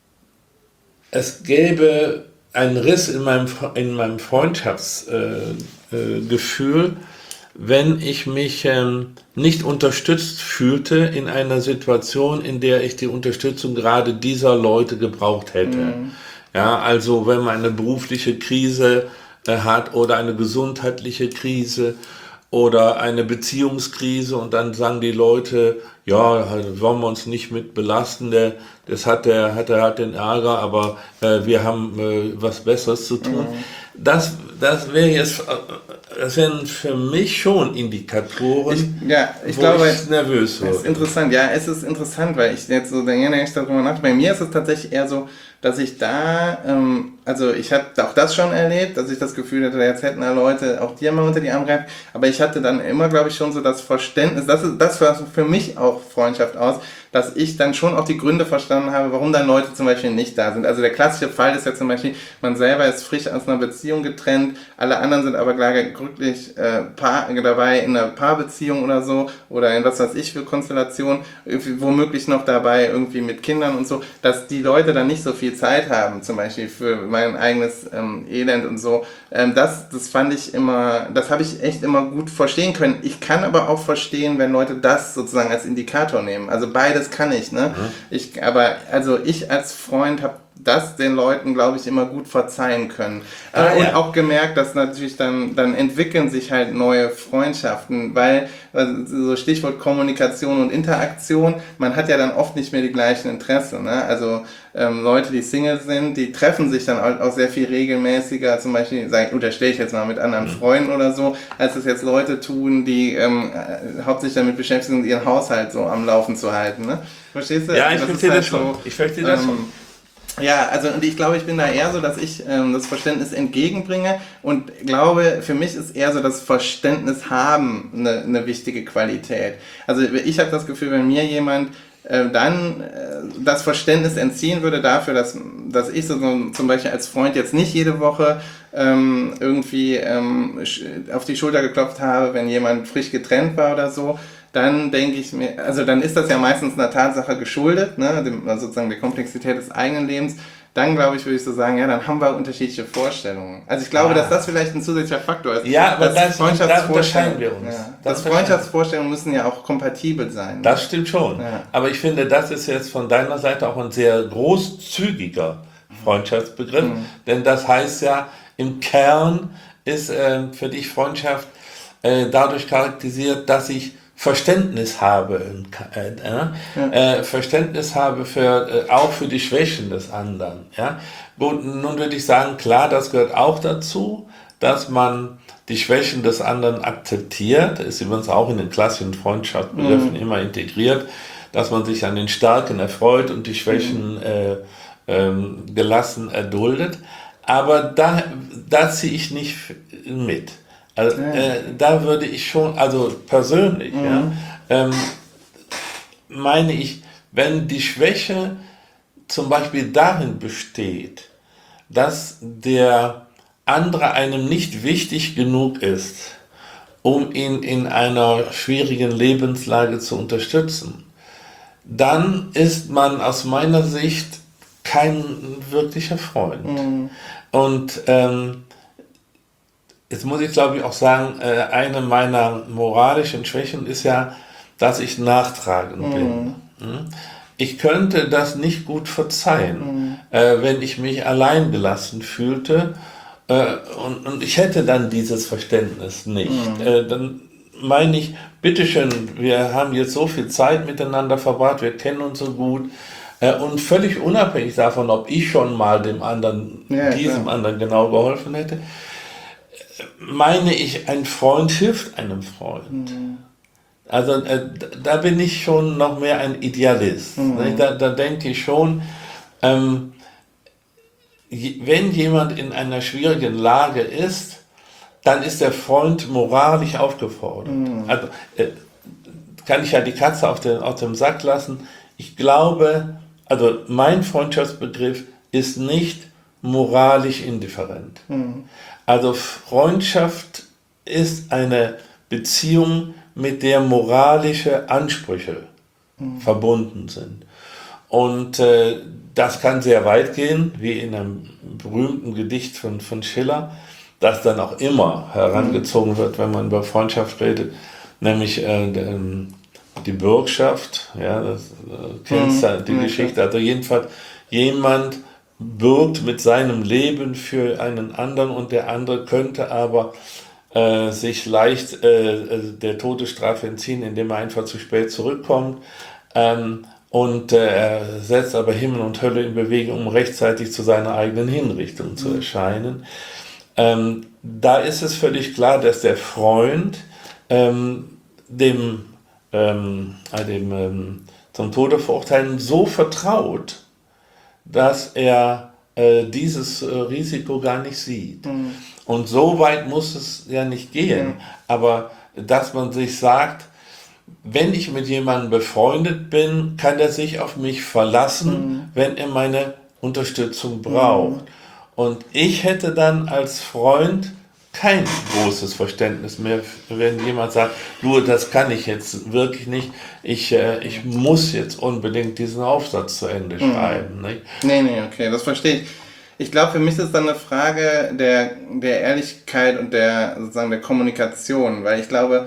es gäbe ein Riss in meinem, in meinem Freundschaftsgefühl, äh, äh, wenn ich mich ähm, nicht unterstützt fühlte in einer Situation, in der ich die Unterstützung gerade dieser Leute gebraucht hätte. Mhm. Ja, also wenn man eine berufliche Krise äh, hat oder eine gesundheitliche Krise oder eine Beziehungskrise und dann sagen die Leute, ja, wollen wir uns nicht mit belasten, der, das hat der, hat er halt den Ärger, aber äh, wir haben äh, was Besseres zu tun. Mhm. Das, das wäre jetzt, das wären für mich schon Indikatoren, ich, ja, ich wo glaube, ich nervös wird. Es ist interessant, ja, es ist interessant, weil ich jetzt so denke, ich darüber nach. Bei mir ist es tatsächlich eher so, dass ich da, ähm, also ich habe auch das schon erlebt, dass ich das Gefühl hatte, jetzt hätten da Leute auch dir mal unter die Arme greifen, aber ich hatte dann immer, glaube ich, schon so das Verständnis, das, ist, das war für mich auch Freundschaft aus, dass ich dann schon auch die Gründe verstanden habe, warum dann Leute zum Beispiel nicht da sind. Also der klassische Fall ist ja zum Beispiel, man selber ist frisch aus einer Beziehung getrennt, alle anderen sind aber gerade glücklich äh, Paar, dabei in einer Paarbeziehung oder so, oder in was weiß ich für Konstellationen, womöglich noch dabei irgendwie mit Kindern und so, dass die Leute dann nicht so viel Zeit haben, zum Beispiel für mein eigenes ähm, Elend und so. Ähm, das, das fand ich immer, das habe ich echt immer gut verstehen können. Ich kann aber auch verstehen, wenn Leute das sozusagen als Indikator nehmen. Also beides kann ich, ne? Mhm. Ich, aber also ich als Freund habe das den Leuten, glaube ich, immer gut verzeihen können. Ah, und ja. auch gemerkt, dass natürlich dann, dann entwickeln sich halt neue Freundschaften, weil, also so Stichwort Kommunikation und Interaktion, man hat ja dann oft nicht mehr die gleichen Interessen, ne? Also ähm, Leute, die Single sind, die treffen sich dann auch, auch sehr viel regelmäßiger, zum Beispiel, sag, unterstelle ich jetzt mal mit anderen Freunden oder so, als es jetzt Leute tun, die ähm, hauptsächlich damit beschäftigt sind, ihren Haushalt so am Laufen zu halten, ne? Verstehst du? Ja, ich verstehe halt das schon. So, ich verstehe das ähm, schon. Ja, also und ich glaube, ich bin da eher so, dass ich ähm, das Verständnis entgegenbringe und glaube, für mich ist eher so das Verständnis haben eine, eine wichtige Qualität. Also ich habe das Gefühl, wenn mir jemand äh, dann äh, das Verständnis entziehen würde dafür, dass, dass ich so, so zum Beispiel als Freund jetzt nicht jede Woche ähm, irgendwie ähm, auf die Schulter geklopft habe, wenn jemand frisch getrennt war oder so, dann denke ich mir, also dann ist das ja meistens einer Tatsache geschuldet, ne, dem, also sozusagen der Komplexität des eigenen Lebens. Dann glaube ich, würde ich so sagen, ja, dann haben wir unterschiedliche Vorstellungen. Also ich glaube, ja. dass das vielleicht ein zusätzlicher Faktor ist. Ja, aber das, da unterscheiden wir uns. Ja, das Freundschaftsvorstellungen müssen ja auch kompatibel sein. Das stimmt schon. Ja. Aber ich finde, das ist jetzt von deiner Seite auch ein sehr großzügiger Freundschaftsbegriff. Mhm. Denn das heißt ja, im Kern ist äh, für dich Freundschaft äh, dadurch charakterisiert, dass ich Verständnis habe, äh, ja. äh, Verständnis habe für, äh, auch für die Schwächen des anderen. Ja. Gut, nun würde ich sagen, klar, das gehört auch dazu, dass man die Schwächen des anderen akzeptiert, ist übrigens auch in den klassischen Freundschaftsbegriffen mhm. immer integriert, dass man sich an den Starken erfreut und die Schwächen mhm. äh, ähm, gelassen erduldet. Aber da, da ziehe ich nicht mit. Also, äh, da würde ich schon, also persönlich, mhm. ja, ähm, meine ich, wenn die Schwäche zum Beispiel darin besteht, dass der andere einem nicht wichtig genug ist, um ihn in einer schwierigen Lebenslage zu unterstützen, dann ist man aus meiner Sicht kein wirklicher Freund. Mhm. Und ähm, jetzt muss ich, glaube ich, auch sagen, eine meiner moralischen Schwächen ist ja, dass ich nachtragend bin. Mm. Ich könnte das nicht gut verzeihen, mm. wenn ich mich alleingelassen fühlte und, und ich hätte dann dieses Verständnis nicht. Mm. Dann meine ich, bitteschön, wir haben jetzt so viel Zeit miteinander verbracht, wir kennen uns so gut. Und völlig unabhängig davon, ob ich schon mal dem anderen, ja, diesem klar. anderen genau geholfen hätte, meine ich, ein Freund hilft einem Freund. Mhm. Also äh, da bin ich schon noch mehr ein Idealist. Mhm. Da, da denke ich schon, ähm, wenn jemand in einer schwierigen Lage ist, dann ist der Freund moralisch aufgefordert. Mhm. Also äh, kann ich ja die Katze auf, den, auf dem Sack lassen. Ich glaube, also mein Freundschaftsbegriff ist nicht moralisch indifferent. Mhm. Also Freundschaft ist eine Beziehung, mit der moralische Ansprüche mhm. verbunden sind. Und äh, das kann sehr weit gehen, wie in einem berühmten Gedicht von, von Schiller, das dann auch immer herangezogen wird, wenn man über Freundschaft redet, nämlich äh, die Bürgschaft, ja, das äh, kennst du mhm. die Geschichte, also jedenfalls jemand bürgt mit seinem Leben für einen anderen und der andere könnte aber äh, sich leicht äh, der Todesstrafe entziehen, indem er einfach zu spät zurückkommt ähm, und äh, er setzt aber Himmel und Hölle in Bewegung, um rechtzeitig zu seiner eigenen Hinrichtung zu erscheinen. Ähm, da ist es völlig klar, dass der Freund ähm, dem, ähm, dem ähm, zum Tode verurteilten so vertraut, dass er äh, dieses äh, Risiko gar nicht sieht. Mhm. Und so weit muss es ja nicht gehen. Mhm. Aber dass man sich sagt, wenn ich mit jemandem befreundet bin, kann er sich auf mich verlassen, mhm. wenn er meine Unterstützung braucht. Mhm. Und ich hätte dann als Freund kein großes Verständnis mehr, wenn jemand sagt, du, das kann ich jetzt wirklich nicht, ich, äh, ich muss jetzt unbedingt diesen Aufsatz zu Ende schreiben. Mhm. Nicht? Nee, nee, okay, das verstehe ich. Ich glaube, für mich ist es dann eine Frage der, der Ehrlichkeit und der, sozusagen der Kommunikation, weil ich glaube,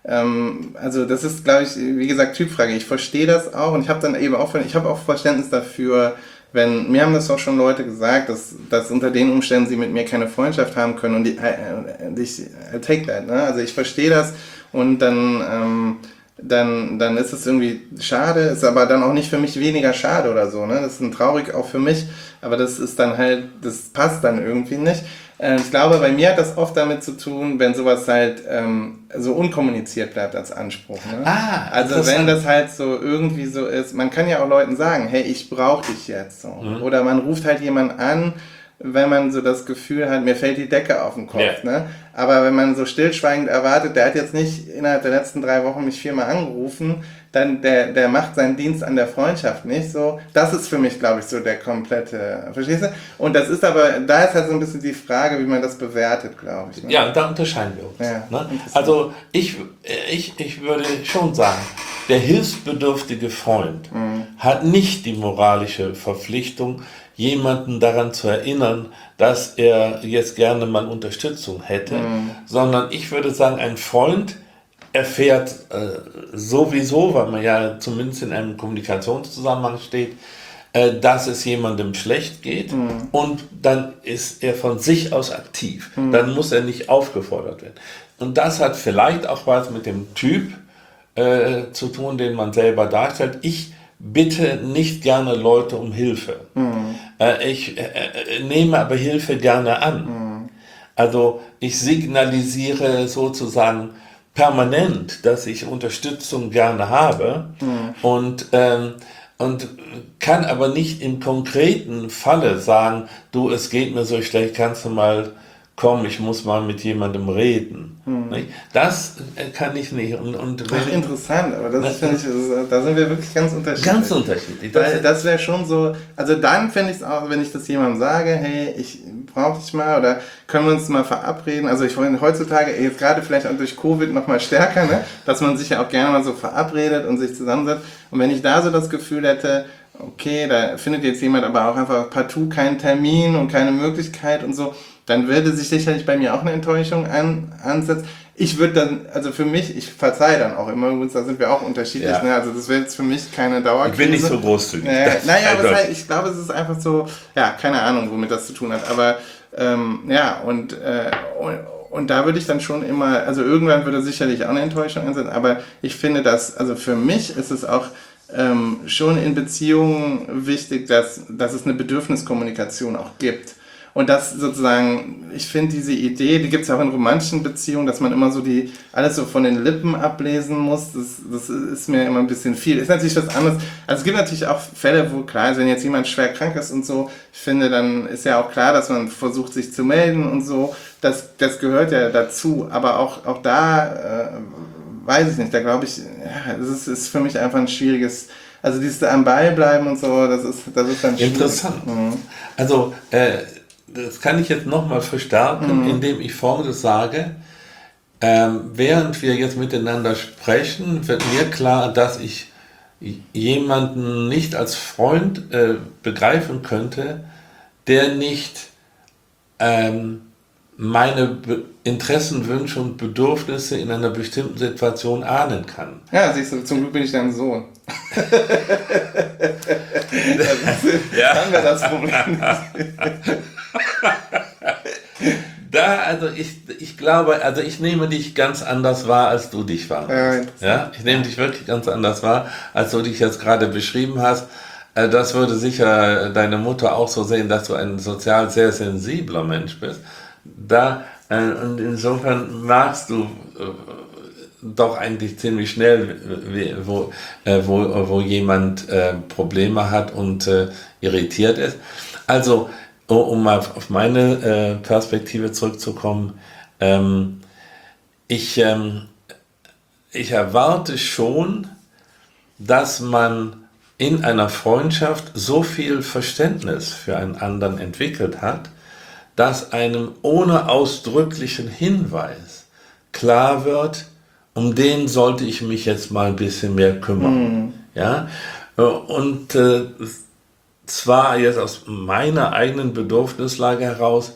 ähm, also das ist, glaube ich, wie gesagt, Typfrage. Ich verstehe das auch und ich habe dann eben auch, ich habe auch Verständnis dafür, wenn, mir haben das auch schon Leute gesagt, dass, dass unter den Umständen sie mit mir keine Freundschaft haben können und ich, ich I take that, ne? Also ich verstehe das und dann, ähm, dann, dann ist es irgendwie schade, ist aber dann auch nicht für mich weniger schade oder so, ne? Das ist ein traurig auch für mich, aber das ist dann halt, das passt dann irgendwie nicht. Äh, ich glaube, bei mir hat das oft damit zu tun, wenn sowas halt ähm, so unkommuniziert bleibt als Anspruch. Ne? Ah, also wenn das halt so irgendwie so ist, man kann ja auch Leuten sagen, hey, ich brauche dich jetzt so. Mhm. Oder man ruft halt jemanden an, wenn man so das Gefühl hat, mir fällt die Decke auf den Kopf. Yeah. Ne? Aber wenn man so stillschweigend erwartet, der hat jetzt nicht innerhalb der letzten drei Wochen mich viermal angerufen, dann der, der macht seinen Dienst an der Freundschaft nicht so. Das ist für mich, glaube ich, so der komplette, verstehst du? Und das ist aber, da ist halt so ein bisschen die Frage, wie man das bewertet, glaube ich. Ne? Ja, da unterscheiden wir uns. Ja, ne? Also ich, ich, ich würde schon sagen, der hilfsbedürftige Freund mhm. hat nicht die moralische Verpflichtung, jemanden daran zu erinnern, dass er jetzt gerne mal Unterstützung hätte, mhm. sondern ich würde sagen, ein Freund erfährt äh, sowieso, weil man ja zumindest in einem Kommunikationszusammenhang steht, äh, dass es jemandem schlecht geht mhm. und dann ist er von sich aus aktiv. Mhm. Dann muss er nicht aufgefordert werden. Und das hat vielleicht auch was mit dem Typ äh, zu tun, den man selber darstellt. Ich bitte nicht gerne Leute um Hilfe. Mhm. Äh, ich äh, nehme aber Hilfe gerne an. Mhm. Also ich signalisiere sozusagen permanent, dass ich Unterstützung gerne habe mhm. und, ähm, und kann aber nicht im konkreten Falle sagen, du, es geht mir so schlecht, kannst du mal kommen, ich muss mal mit jemandem reden. Hm. Das kann ich nicht. Und, und Ach, interessant, aber das finde ich, da sind wir wirklich ganz unterschiedlich. Ganz unterschiedlich. Weil das wäre schon so, also dann fände ich es auch, wenn ich das jemandem sage, hey, ich brauche dich mal oder können wir uns mal verabreden. Also ich wollte heutzutage, jetzt gerade vielleicht auch durch Covid noch mal stärker, ne, dass man sich ja auch gerne mal so verabredet und sich zusammensetzt. Und wenn ich da so das Gefühl hätte, okay, da findet jetzt jemand aber auch einfach partout keinen Termin und keine Möglichkeit und so, dann würde sich sicherlich bei mir auch eine Enttäuschung an, ansetzen. Ich würde dann, also für mich, ich verzeihe dann auch immer, übrigens, da sind wir auch unterschiedlich, ja. ne? Also das wäre jetzt für mich keine Dauerkrise. Ich bin nicht so großzügig. Naja, naja aber halt, ich glaube, es ist einfach so, ja, keine Ahnung, womit das zu tun hat, aber ähm, ja, und, äh, und, und da würde ich dann schon immer, also irgendwann würde sicherlich auch eine Enttäuschung ansetzen, aber ich finde, dass, also für mich ist es auch ähm, schon in Beziehungen wichtig, dass, dass es eine Bedürfniskommunikation auch gibt. Und das sozusagen, ich finde diese Idee, die gibt es ja auch in romantischen Beziehungen, dass man immer so die, alles so von den Lippen ablesen muss, das, das ist mir immer ein bisschen viel. Ist natürlich was anderes. Also es gibt natürlich auch Fälle, wo klar ist, wenn jetzt jemand schwer krank ist und so, ich finde, dann ist ja auch klar, dass man versucht, sich zu melden und so. Das, das gehört ja dazu. Aber auch, auch da, äh, weiß ich nicht, da glaube ich, ja, das ist, ist für mich einfach ein schwieriges, also dieses am Ball bleiben und so, das ist, das ist dann schwierig. Interessant. Mhm. Also, äh, das kann ich jetzt nochmal verstärken, mhm. indem ich Folgendes sage. Ähm, während wir jetzt miteinander sprechen, wird mir klar, dass ich jemanden nicht als Freund äh, begreifen könnte, der nicht ähm, meine Be- Interessen, Wünsche und Bedürfnisse in einer bestimmten Situation ahnen kann. Ja, siehst du, zum Glück bin ich dein Sohn. Ja. Haben wir das Problem. Da, also ich, ich glaube, also ich nehme dich ganz anders wahr, als du dich wahrnimmst. Ja, ja, ich nehme dich wirklich ganz anders wahr, als du dich jetzt gerade beschrieben hast. Das würde sicher deine Mutter auch so sehen, dass du ein sozial sehr sensibler Mensch bist. Da, und insofern magst du doch eigentlich ziemlich schnell, wie- wo, äh, wo, wo jemand äh, Probleme hat und äh, irritiert ist. Also, um um mal auf meine äh, Perspektive zurückzukommen, ähm, ich, ähm, ich erwarte schon, dass man in einer Freundschaft so viel Verständnis für einen anderen entwickelt hat, dass einem ohne ausdrücklichen Hinweis klar wird, um den sollte ich mich jetzt mal ein bisschen mehr kümmern. Ja? Und äh, zwar jetzt aus meiner eigenen Bedürfnislage heraus,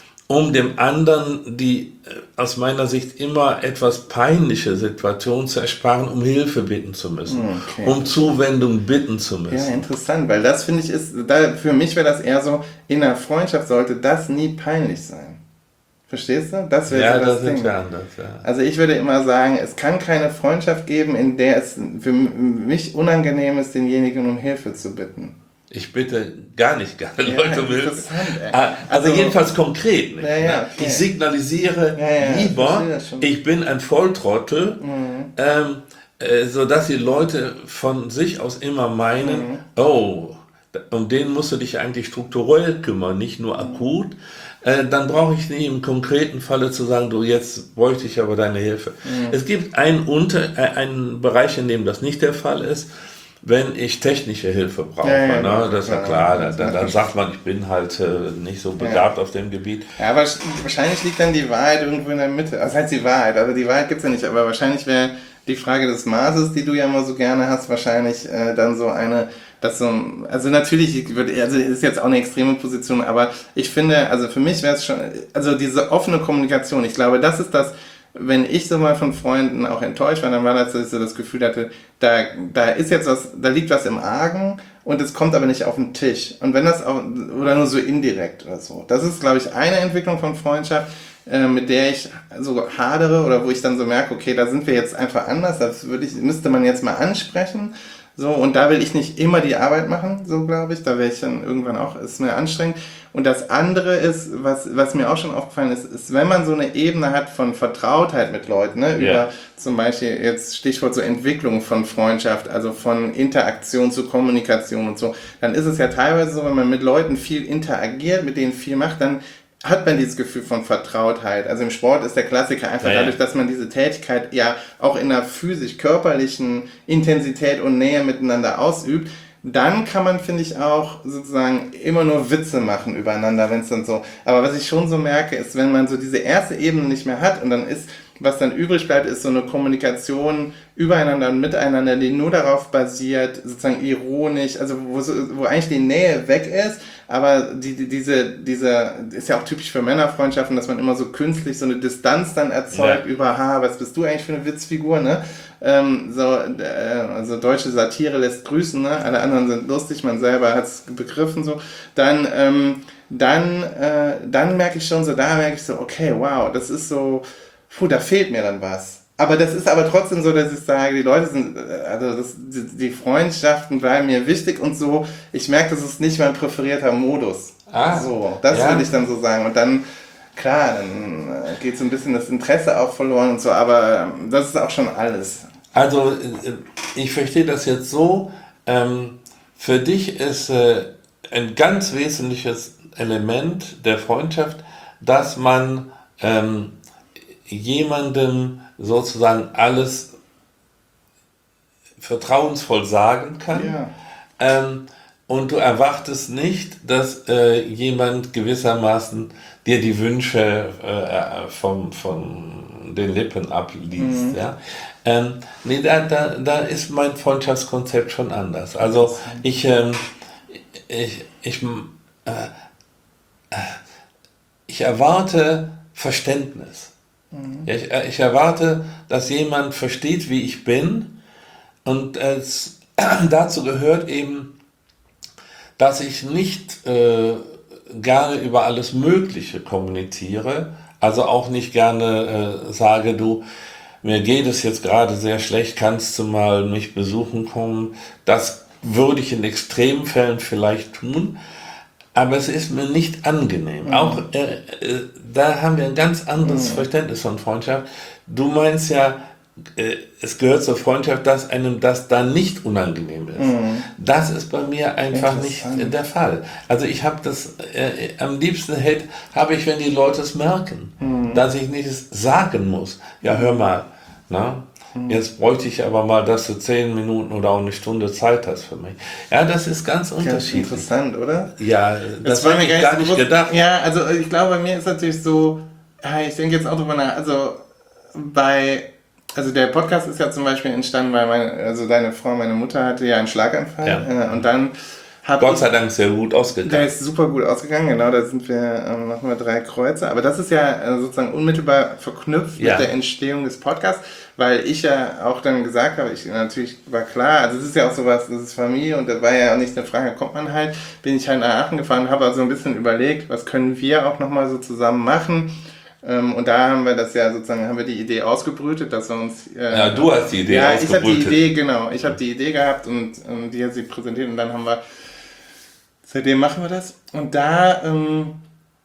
um dem anderen die äh, aus meiner Sicht immer etwas peinliche Situation zu ersparen, um Hilfe bitten zu müssen, Okay. um Zuwendung bitten zu Ja, müssen. interessant, weil das finde ich ist, da, für mich wäre das eher so, in einer Freundschaft sollte das nie peinlich sein. Verstehst du? Das wäre Ja, so da das sind Ding. wir anders. Ja. Also ich würde immer sagen, es kann keine Freundschaft geben, in der es für m- mich unangenehm ist, denjenigen um Hilfe zu bitten. Ich bitte gar nicht gerne Ja, Leute um Hilfe. interessant, ey. Ah, Also, Also- jedenfalls konkret. Nicht, Ja, ja, ne? okay. Ich signalisiere Ja, ja, ich lieber, verstehe das schon. Mhm. ich bin ein Volltrottel, ähm, äh, sodass die Leute von sich aus immer meinen, Mhm. oh, um den musst du dich eigentlich strukturell kümmern, nicht nur akut. Äh, dann brauche ich nicht im konkreten Falle zu sagen, du, jetzt bräuchte ich aber deine Hilfe. Mhm. Es gibt einen, Unter, äh, einen Bereich, in dem das nicht der Fall ist, wenn ich technische Hilfe brauche. Ja, ja, ne? Das ist ja klar, da, das da, macht da man sagt man, ich bin halt äh, nicht so begabt auf dem Gebiet. Ja, aber wahrscheinlich liegt dann die Wahrheit irgendwo in der Mitte. Das heißt die Wahrheit, also die Wahrheit gibt's ja nicht, aber wahrscheinlich wäre die Frage des Maßes, die du ja immer so gerne hast, wahrscheinlich äh, dann so eine, dass so, also natürlich, wird, also ist jetzt auch eine extreme Position, aber ich finde, also für mich wäre es schon, also diese offene Kommunikation, ich glaube, das ist das, wenn ich so mal von Freunden auch enttäuscht war, dann war das, dass ich so das Gefühl hatte, da, da ist jetzt was, da liegt was im Argen und es kommt aber nicht auf den Tisch. Und wenn das auch, oder nur so indirekt oder so. Das ist, glaube ich, eine Entwicklung von Freundschaft, äh, mit der ich so hadere oder wo ich dann so merke, okay, da sind wir jetzt einfach anders, das würde ich, müsste man jetzt mal ansprechen. So, und da will ich nicht immer die Arbeit machen, so glaube ich. Da wäre ich dann irgendwann auch, ist mir anstrengend. Und das andere ist, was, was mir auch schon aufgefallen ist, ist, wenn man so eine Ebene hat von Vertrautheit mit Leuten, ne, über Ja. zum Beispiel jetzt Stichwort so Entwicklung von Freundschaft, also von Interaktion zu Kommunikation und so, dann ist es ja teilweise so, wenn man mit Leuten viel interagiert, mit denen viel macht, dann hat man dieses Gefühl von Vertrautheit. Also im Sport ist der Klassiker einfach Ja, ja. dadurch, dass man diese Tätigkeit ja auch in einer physisch-körperlichen Intensität und Nähe miteinander ausübt, dann kann man, finde ich, auch sozusagen immer nur Witze machen übereinander, wenn es dann so, aber was ich schon so merke, ist, wenn man so diese erste Ebene nicht mehr hat und dann ist, was dann übrig bleibt, ist so eine Kommunikation übereinander und miteinander, die nur darauf basiert, sozusagen ironisch, also wo, so- wo eigentlich die Nähe weg ist, aber die, die, diese, diese, ist ja auch typisch für Männerfreundschaften, dass man immer so künstlich so eine Distanz dann erzeugt Ja. über, ha, was bist du eigentlich für eine Witzfigur, ne? Ähm, so, äh, also deutsche Satire lässt grüßen, ne? Alle anderen sind lustig, man selber hat es begriffen, so. Dann, ähm, dann, äh, dann merke ich schon so, da merke ich so, okay, wow, das ist so, puh, da fehlt mir dann was. Aber das ist aber trotzdem so, dass ich sage, die Leute sind, äh, also das, die, die Freundschaften bleiben mir wichtig und so. Ich merke, das ist nicht mein präferierter Modus. Ah, so, das ja. würde ich dann so sagen. Und dann, klar, dann äh, geht so ein bisschen das Interesse auch verloren und so, aber ähm, das ist auch schon alles. Also, äh, ich verstehe das jetzt so, ähm, für dich ist äh, ein ganz wesentliches Element der Freundschaft, dass man ähm, jemandem sozusagen alles vertrauensvoll sagen kann. Ja. Ähm, und du erwartest nicht, dass äh, jemand gewissermaßen dir die Wünsche äh, vom, von den Lippen abliest. Ja? Ähm, nee, da, da, da ist mein Freundschaftskonzept schon anders. Also ich, ähm, ich, ich, äh, äh, ich erwarte Verständnis. Ja, ich, äh, ich erwarte, dass jemand versteht, wie ich bin, und es, dazu gehört eben, dass ich nicht äh, gerne über alles Mögliche kommuniziere, also auch nicht gerne äh, sage, du, mir geht es jetzt gerade sehr schlecht, kannst du mal mich besuchen kommen. Das würde ich in extremen Fällen vielleicht tun, aber es ist mir nicht angenehm. Mhm. Auch äh, äh, da haben wir ein ganz anderes mhm. Verständnis von Freundschaft. Du meinst ja, äh, es gehört zur Freundschaft, dass einem das dann nicht unangenehm ist. Mhm. Das ist bei mir einfach nicht der Fall. Also ich habe das, äh, am liebsten hätte, habe ich, wenn die Leute es merken, mhm. dass ich nicht sagen muss. Ja, hör mal, na, mhm. jetzt bräuchte ich aber mal, dass du zehn Minuten oder auch eine Stunde Zeit hast für mich. Ja, das ist ganz unterschiedlich. Ganz interessant, oder? Ja, das, das war mir gar nicht gedacht. Ja, also ich glaube, bei mir ist natürlich so, ich denke jetzt auch drüber nach, also bei, also der Podcast ist ja zum Beispiel entstanden, weil meine, also deine Frau, meine Mutter hatte ja einen Schlaganfall ja. und dann habe Gott sei Dank sehr gut ausgegangen. Der ist super gut ausgegangen, genau, da sind wir, ähm, machen wir drei Kreuze, aber das ist ja äh, sozusagen unmittelbar verknüpft ja. mit der Entstehung des Podcasts, weil ich ja auch dann gesagt habe, ich natürlich war klar, also es ist ja auch sowas, das ist Familie und da war ja auch nicht eine Frage, da kommt man halt, bin ich halt nach Aachen gefahren, habe also ein bisschen überlegt, was können wir auch nochmal so zusammen machen. Und da haben wir das ja sozusagen, haben wir die Idee ausgebrütet, dass wir uns... Äh, ja, du hast die Idee ja, ausgebrütet. Ich habe die Idee, genau, ich habe die Idee gehabt und, und die hat sie präsentiert und dann haben wir, seitdem machen wir das. Und da, ähm,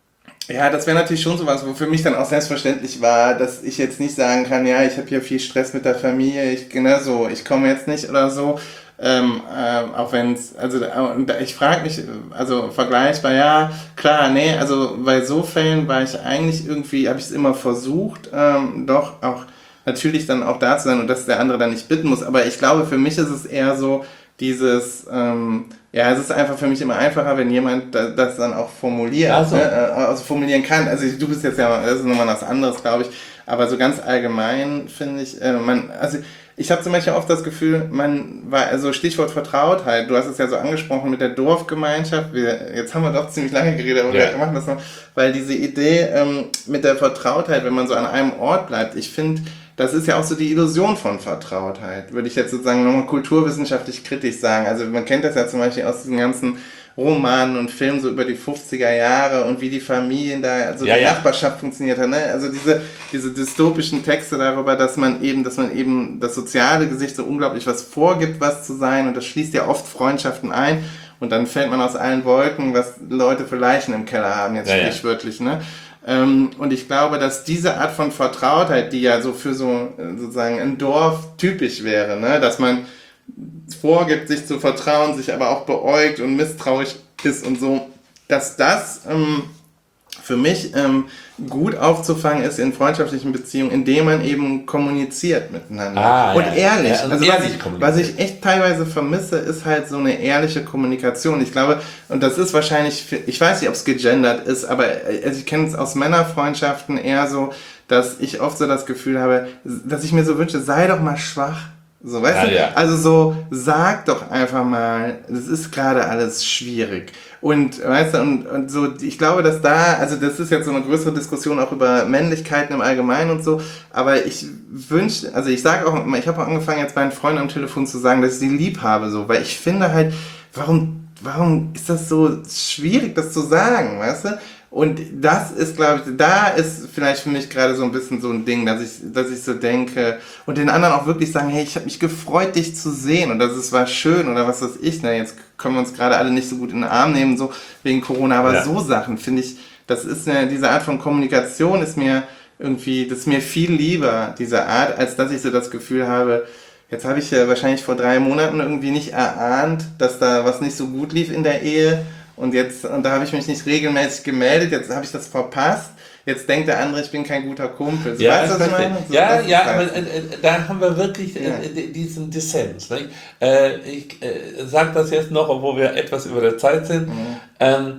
ja, das wäre natürlich schon sowas, wo für mich dann auch selbstverständlich war, dass ich jetzt nicht sagen kann, ja, ich habe hier viel Stress mit der Familie, ich, ne, so, ich komme jetzt nicht oder so. Ähm, äh, auch wenn es, also ich frage mich, also vergleichbar, ja, klar, nee, also bei so Fällen war ich eigentlich irgendwie, habe ich es immer versucht, ähm, doch auch natürlich dann auch da zu sein und dass der andere dann nicht bitten muss, aber ich glaube, für mich ist es eher so dieses, ähm, ja, es ist einfach für mich immer einfacher, wenn jemand das dann auch formuliert, also, ne, also formulieren kann, also du bist jetzt ja, das ist nochmal was anderes, glaube ich, aber so ganz allgemein finde ich, äh, man, also ich habe zum Beispiel oft das Gefühl, man war, also Stichwort Vertrautheit, du hast es ja so angesprochen mit der Dorfgemeinschaft, wir, jetzt haben wir doch ziemlich lange geredet, aber ja. wir machen das noch, weil diese Idee ähm, mit der Vertrautheit, wenn man so an einem Ort bleibt, ich finde, das ist ja auch so die Illusion von Vertrautheit, würde ich jetzt sozusagen nochmal kulturwissenschaftlich kritisch sagen, also man kennt das ja zum Beispiel aus diesen ganzen Romanen und Filmen so über die fünfziger Jahre und wie die Familien da, also ja, die ja. Nachbarschaft funktioniert hat, ne? Also diese, diese dystopischen Texte darüber, dass man eben, dass man eben das soziale Gesicht so unglaublich was vorgibt, was zu sein und das schließt ja oft Freundschaften ein und dann fällt man aus allen Wolken, was Leute für Leichen im Keller haben, jetzt ja, sprichwörtlich, ne? Ähm, und ich glaube, dass diese Art von Vertrautheit, die ja so für so sozusagen ein Dorf typisch wäre, ne? Dass man vorgibt, sich zu vertrauen, sich aber auch beäugt und misstrauisch ist und so, dass das ähm, für mich ähm, gut aufzufangen ist in freundschaftlichen Beziehungen, indem man eben kommuniziert miteinander. Ah, und ja. ehrlich. Ja, also also ehrlich was, ich, was ich echt teilweise vermisse, ist halt so eine ehrliche Kommunikation. Ich glaube, und das ist wahrscheinlich, für, ich weiß nicht, ob es gegendert ist, aber also ich kenne es aus Männerfreundschaften eher so, dass ich oft so das Gefühl habe, dass ich mir so wünsche, sei doch mal schwach. So, weißt ja, du? Ja. Also so, sag doch einfach mal, das ist gerade alles schwierig. Und, weißt du, und, und so, ich glaube, dass da, also das ist jetzt so eine größere Diskussion auch über Männlichkeiten im Allgemeinen und so, aber ich wünsche, also ich sage auch, ich habe auch angefangen jetzt meinen Freunden am Telefon zu sagen, dass ich sie lieb habe, so, weil ich finde halt, warum, warum ist das so schwierig, das zu sagen, weißt du? Und das ist, glaube ich, da ist vielleicht für mich gerade so ein bisschen so ein Ding, dass ich, dass ich so denke und den anderen auch wirklich sagen, hey, ich habe mich gefreut, dich zu sehen und das ist, war schön oder was weiß ich, ne, jetzt können wir uns gerade alle nicht so gut in den Arm nehmen, so wegen Corona, aber ja. so Sachen finde ich, das ist eine, diese Art von Kommunikation ist mir irgendwie, das ist mir viel lieber, diese Art, als dass ich so das Gefühl habe, jetzt habe ich ja wahrscheinlich vor drei Monaten irgendwie nicht erahnt, dass da was nicht so gut lief in der Ehe. Und jetzt, und da habe ich mich nicht regelmäßig gemeldet, jetzt habe ich das verpasst. Jetzt denkt der andere, ich bin kein guter Kumpel. So, ja, weißt du, was ich meine? So, ja, ja, aber äh, da haben wir wirklich ja. äh, diesen Dissens. Ne? Äh, ich äh, sage das jetzt noch, obwohl wir etwas über der Zeit sind. Mhm. Ähm,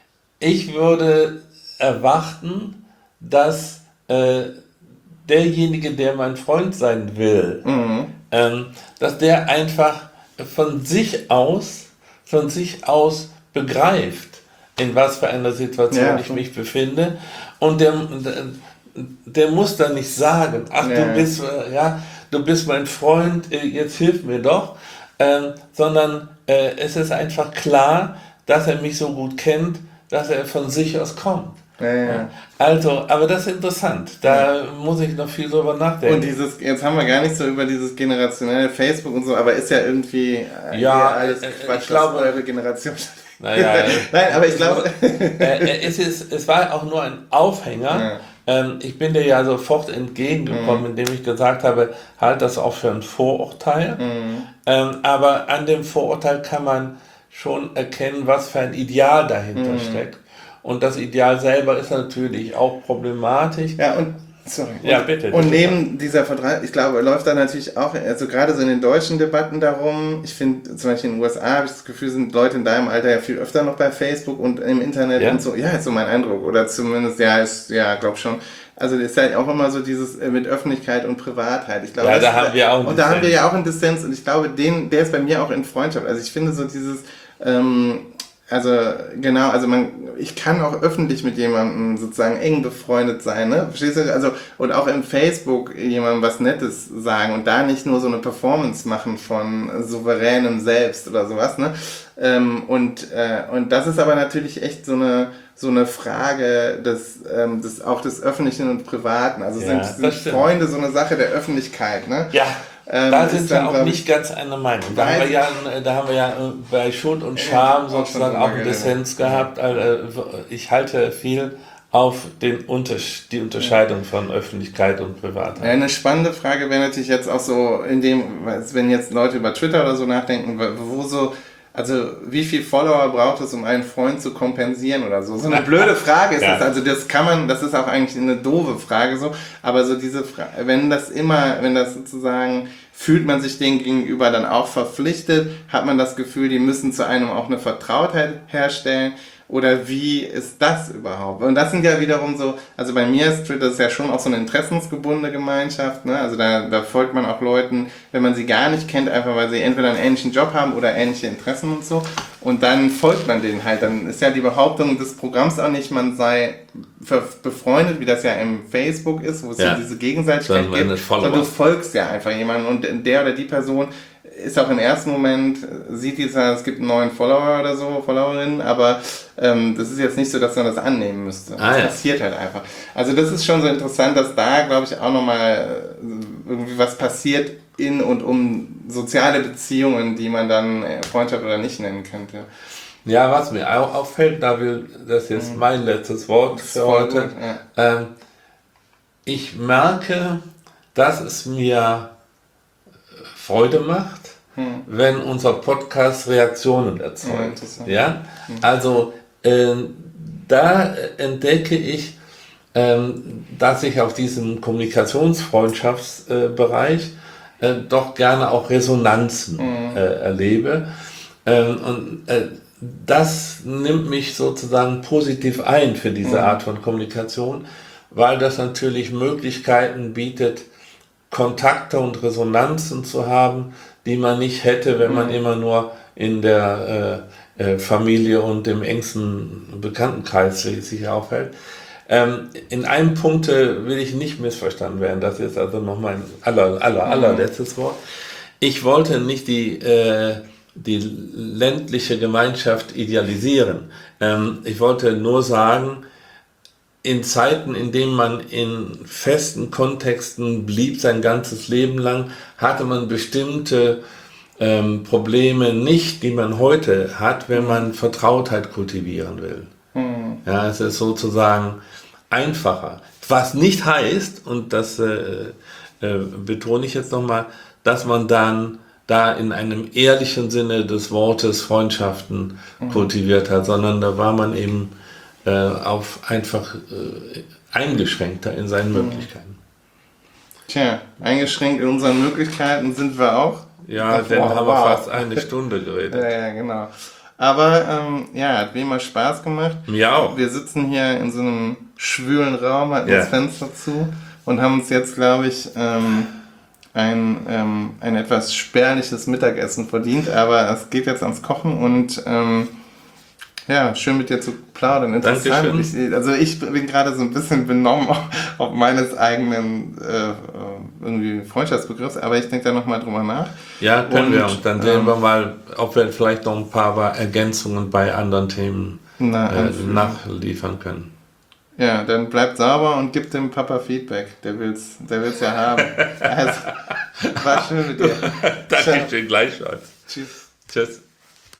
ich würde erwarten, dass äh, derjenige, der mein Freund sein will, mhm. ähm, dass der einfach von sich aus, von sich aus begreift, in was für einer Situation ja, ich mich befinde und der, der, der muss dann nicht sagen, ach ja. du bist ja, du bist mein Freund, jetzt hilf mir doch, ähm, sondern äh, es ist einfach klar, dass er mich so gut kennt, dass er von sich aus kommt. Ja, ja. Also, aber das ist interessant, da ja. muss ich noch viel drüber nachdenken. Und dieses, jetzt haben wir gar nicht so über dieses generationelle Facebook und so, aber ist ja irgendwie ja, alles Quatsch, ich glaube, eure Generation. Naja, Nein, aber ich glaube. äh, es, ist, es war auch nur ein Aufhänger, ähm, ich bin dir ja sofort entgegengekommen, Mhm. indem ich gesagt habe, halt das auch für ein Vorurteil. Mhm. Ähm, aber an dem Vorurteil kann man schon erkennen, was für ein Ideal dahinter Mhm. steckt. Und das Ideal selber ist natürlich auch problematisch. Ja, und sorry. Ja, Und, bitte. und bitte. neben dieser Vertrag, ich glaube, läuft da natürlich auch, also gerade so in den deutschen Debatten darum, ich finde zum Beispiel in den U S A habe ich das Gefühl, sind Leute in deinem Alter ja viel öfter noch bei Facebook und im Internet Ja? und so. Ja, ist so mein Eindruck. Oder zumindest, ja, ist, ja, glaub schon. Also ist halt auch immer so dieses äh, mit Öffentlichkeit und Privatheit. Ich glaube, Ja, das da ist, haben wir auch einen und da haben wir Dissens. ja auch einen Dissens und ich glaube, den, der ist bei mir auch in Freundschaft. Also ich finde so dieses, ähm, also genau, also man, ich kann auch öffentlich mit jemandem sozusagen eng befreundet sein, ne? Verstehst du? Also und auch im Facebook jemandem was Nettes sagen und da nicht nur so eine Performance machen von souveränem Selbst oder sowas, ne? Ähm, und äh, und das ist aber natürlich echt so eine so eine Frage des, ähm, des auch des Öffentlichen und Privaten. Also Ja, sind, das sind stimmt. Freunde so eine Sache der Öffentlichkeit, ne? Ja, Ähm, da ist sind wir dann, auch glaub nicht ich, ganz einer Meinung. Da haben, wir Weiß ja, da haben wir ja äh, bei Schuld und Scham auch schon sozusagen drüber auch einen geredet. Dissens gehabt. Also, ich halte viel auf den Unters- die Unterscheidung von Öffentlichkeit und Ja, Privatheit. eine spannende Frage wäre natürlich jetzt auch so, in dem, wenn jetzt Leute über Twitter oder so nachdenken, wo so, also wie viel Follower braucht es, um einen Freund zu kompensieren oder so? So eine blöde Frage ist Ja. das. Also das kann man, das ist auch eigentlich eine doofe Frage so, aber so diese Frage, wenn das immer, wenn das sozusagen, fühlt man sich denen gegenüber dann auch verpflichtet, hat man das Gefühl, die müssen zu einem auch eine Vertrautheit herstellen. Oder wie ist das überhaupt? Und das sind ja wiederum so, also bei mir ist Twitter ist ja schon auch so eine interessensgebundene Gemeinschaft, ne? Also da, da folgt man auch Leuten, wenn man sie gar nicht kennt, einfach weil sie entweder einen ähnlichen Job haben oder ähnliche Interessen und so. Und dann folgt man denen halt. Dann ist ja die Behauptung des Programms auch nicht, man sei befreundet, wie das ja im Facebook ist, wo es ja, Ja. diese Gegenseitigkeit Sondern eine gibt, Follower. sondern du folgst ja einfach jemandem und der oder die Person ist auch im ersten Moment, sieht dieser, es gibt einen neuen Follower oder so, Followerin, aber ähm, das ist jetzt nicht so, dass man das annehmen müsste. Ah, das ja. passiert halt einfach. Also das ist schon so interessant, dass da, glaube ich, auch nochmal irgendwie was passiert in und um soziale Beziehungen, die man dann Freundschaft oder nicht nennen könnte. Ja, was mir auch auffällt, da will das jetzt mein letztes Wort für voll heute. gut, ja. Ähm, ich merke, dass es mir Freude macht, Hm. wenn unser Podcast Reaktionen Ja, erzeugt. interessant. Ja, also ähm, da entdecke ich, ähm, dass ich auf diesem Kommunikationsfreundschaftsbereich äh, doch gerne auch Resonanzen äh, erlebe. Ähm, und äh, das nimmt mich sozusagen positiv ein für diese Art von Kommunikation, weil das natürlich Möglichkeiten bietet, Kontakte und Resonanzen zu haben, die man nicht hätte, wenn man immer nur in der äh, äh, Familie und dem engsten Bekanntenkreis sich aufhält. Ähm, in einem Punkt will ich nicht missverstanden werden, das ist also noch mein aller, aller, allerletztes Wort. Ich wollte nicht die, äh, die ländliche Gemeinschaft idealisieren. Ähm, ich wollte nur sagen, in Zeiten, in denen man in festen Kontexten blieb sein ganzes Leben lang, hatte man bestimmte ähm, Probleme nicht, die man heute hat, wenn man Vertrautheit kultivieren will. Hm. Ja, es ist sozusagen einfacher. Was nicht heißt, und das äh, äh, betone ich jetzt nochmal, dass man dann da in einem ehrlichen Sinne des Wortes Freundschaften mhm. kultiviert hat, sondern da war man eben äh, auf einfach äh, eingeschränkter in seinen mhm. Möglichkeiten. Tja, eingeschränkt in unseren Möglichkeiten sind wir auch. Ja, Davor, dann haben wir wow. fast eine Stunde geredet. Ja, ja, genau. Aber ähm, ja, hat wie immer Spaß gemacht. Mir auch. Wir sitzen hier in so einem schwülen Raum, hatten Ja. das Fenster zu und haben uns jetzt, glaube ich, ähm, ein, ähm, ein etwas spärliches Mittagessen verdient. Aber es geht jetzt ans Kochen und ähm, ja, schön mit dir zu plaudern. Interessant. Ich, also ich bin gerade so ein bisschen benommen auf, auf meines eigenen äh, irgendwie Freundschaftsbegriffs, aber ich denke da nochmal drüber nach. Ja, können und, wir. Und dann sehen ähm, wir mal, ob wir vielleicht noch ein paar Ergänzungen bei anderen Themen na, äh, nachliefern können. Ja, dann bleibt sauber und gib dem Papa Feedback. Der will's, der will's ja haben. Also, war schön mit dir. Dankeschön, gleichfalls. Tschüss. Tschüss.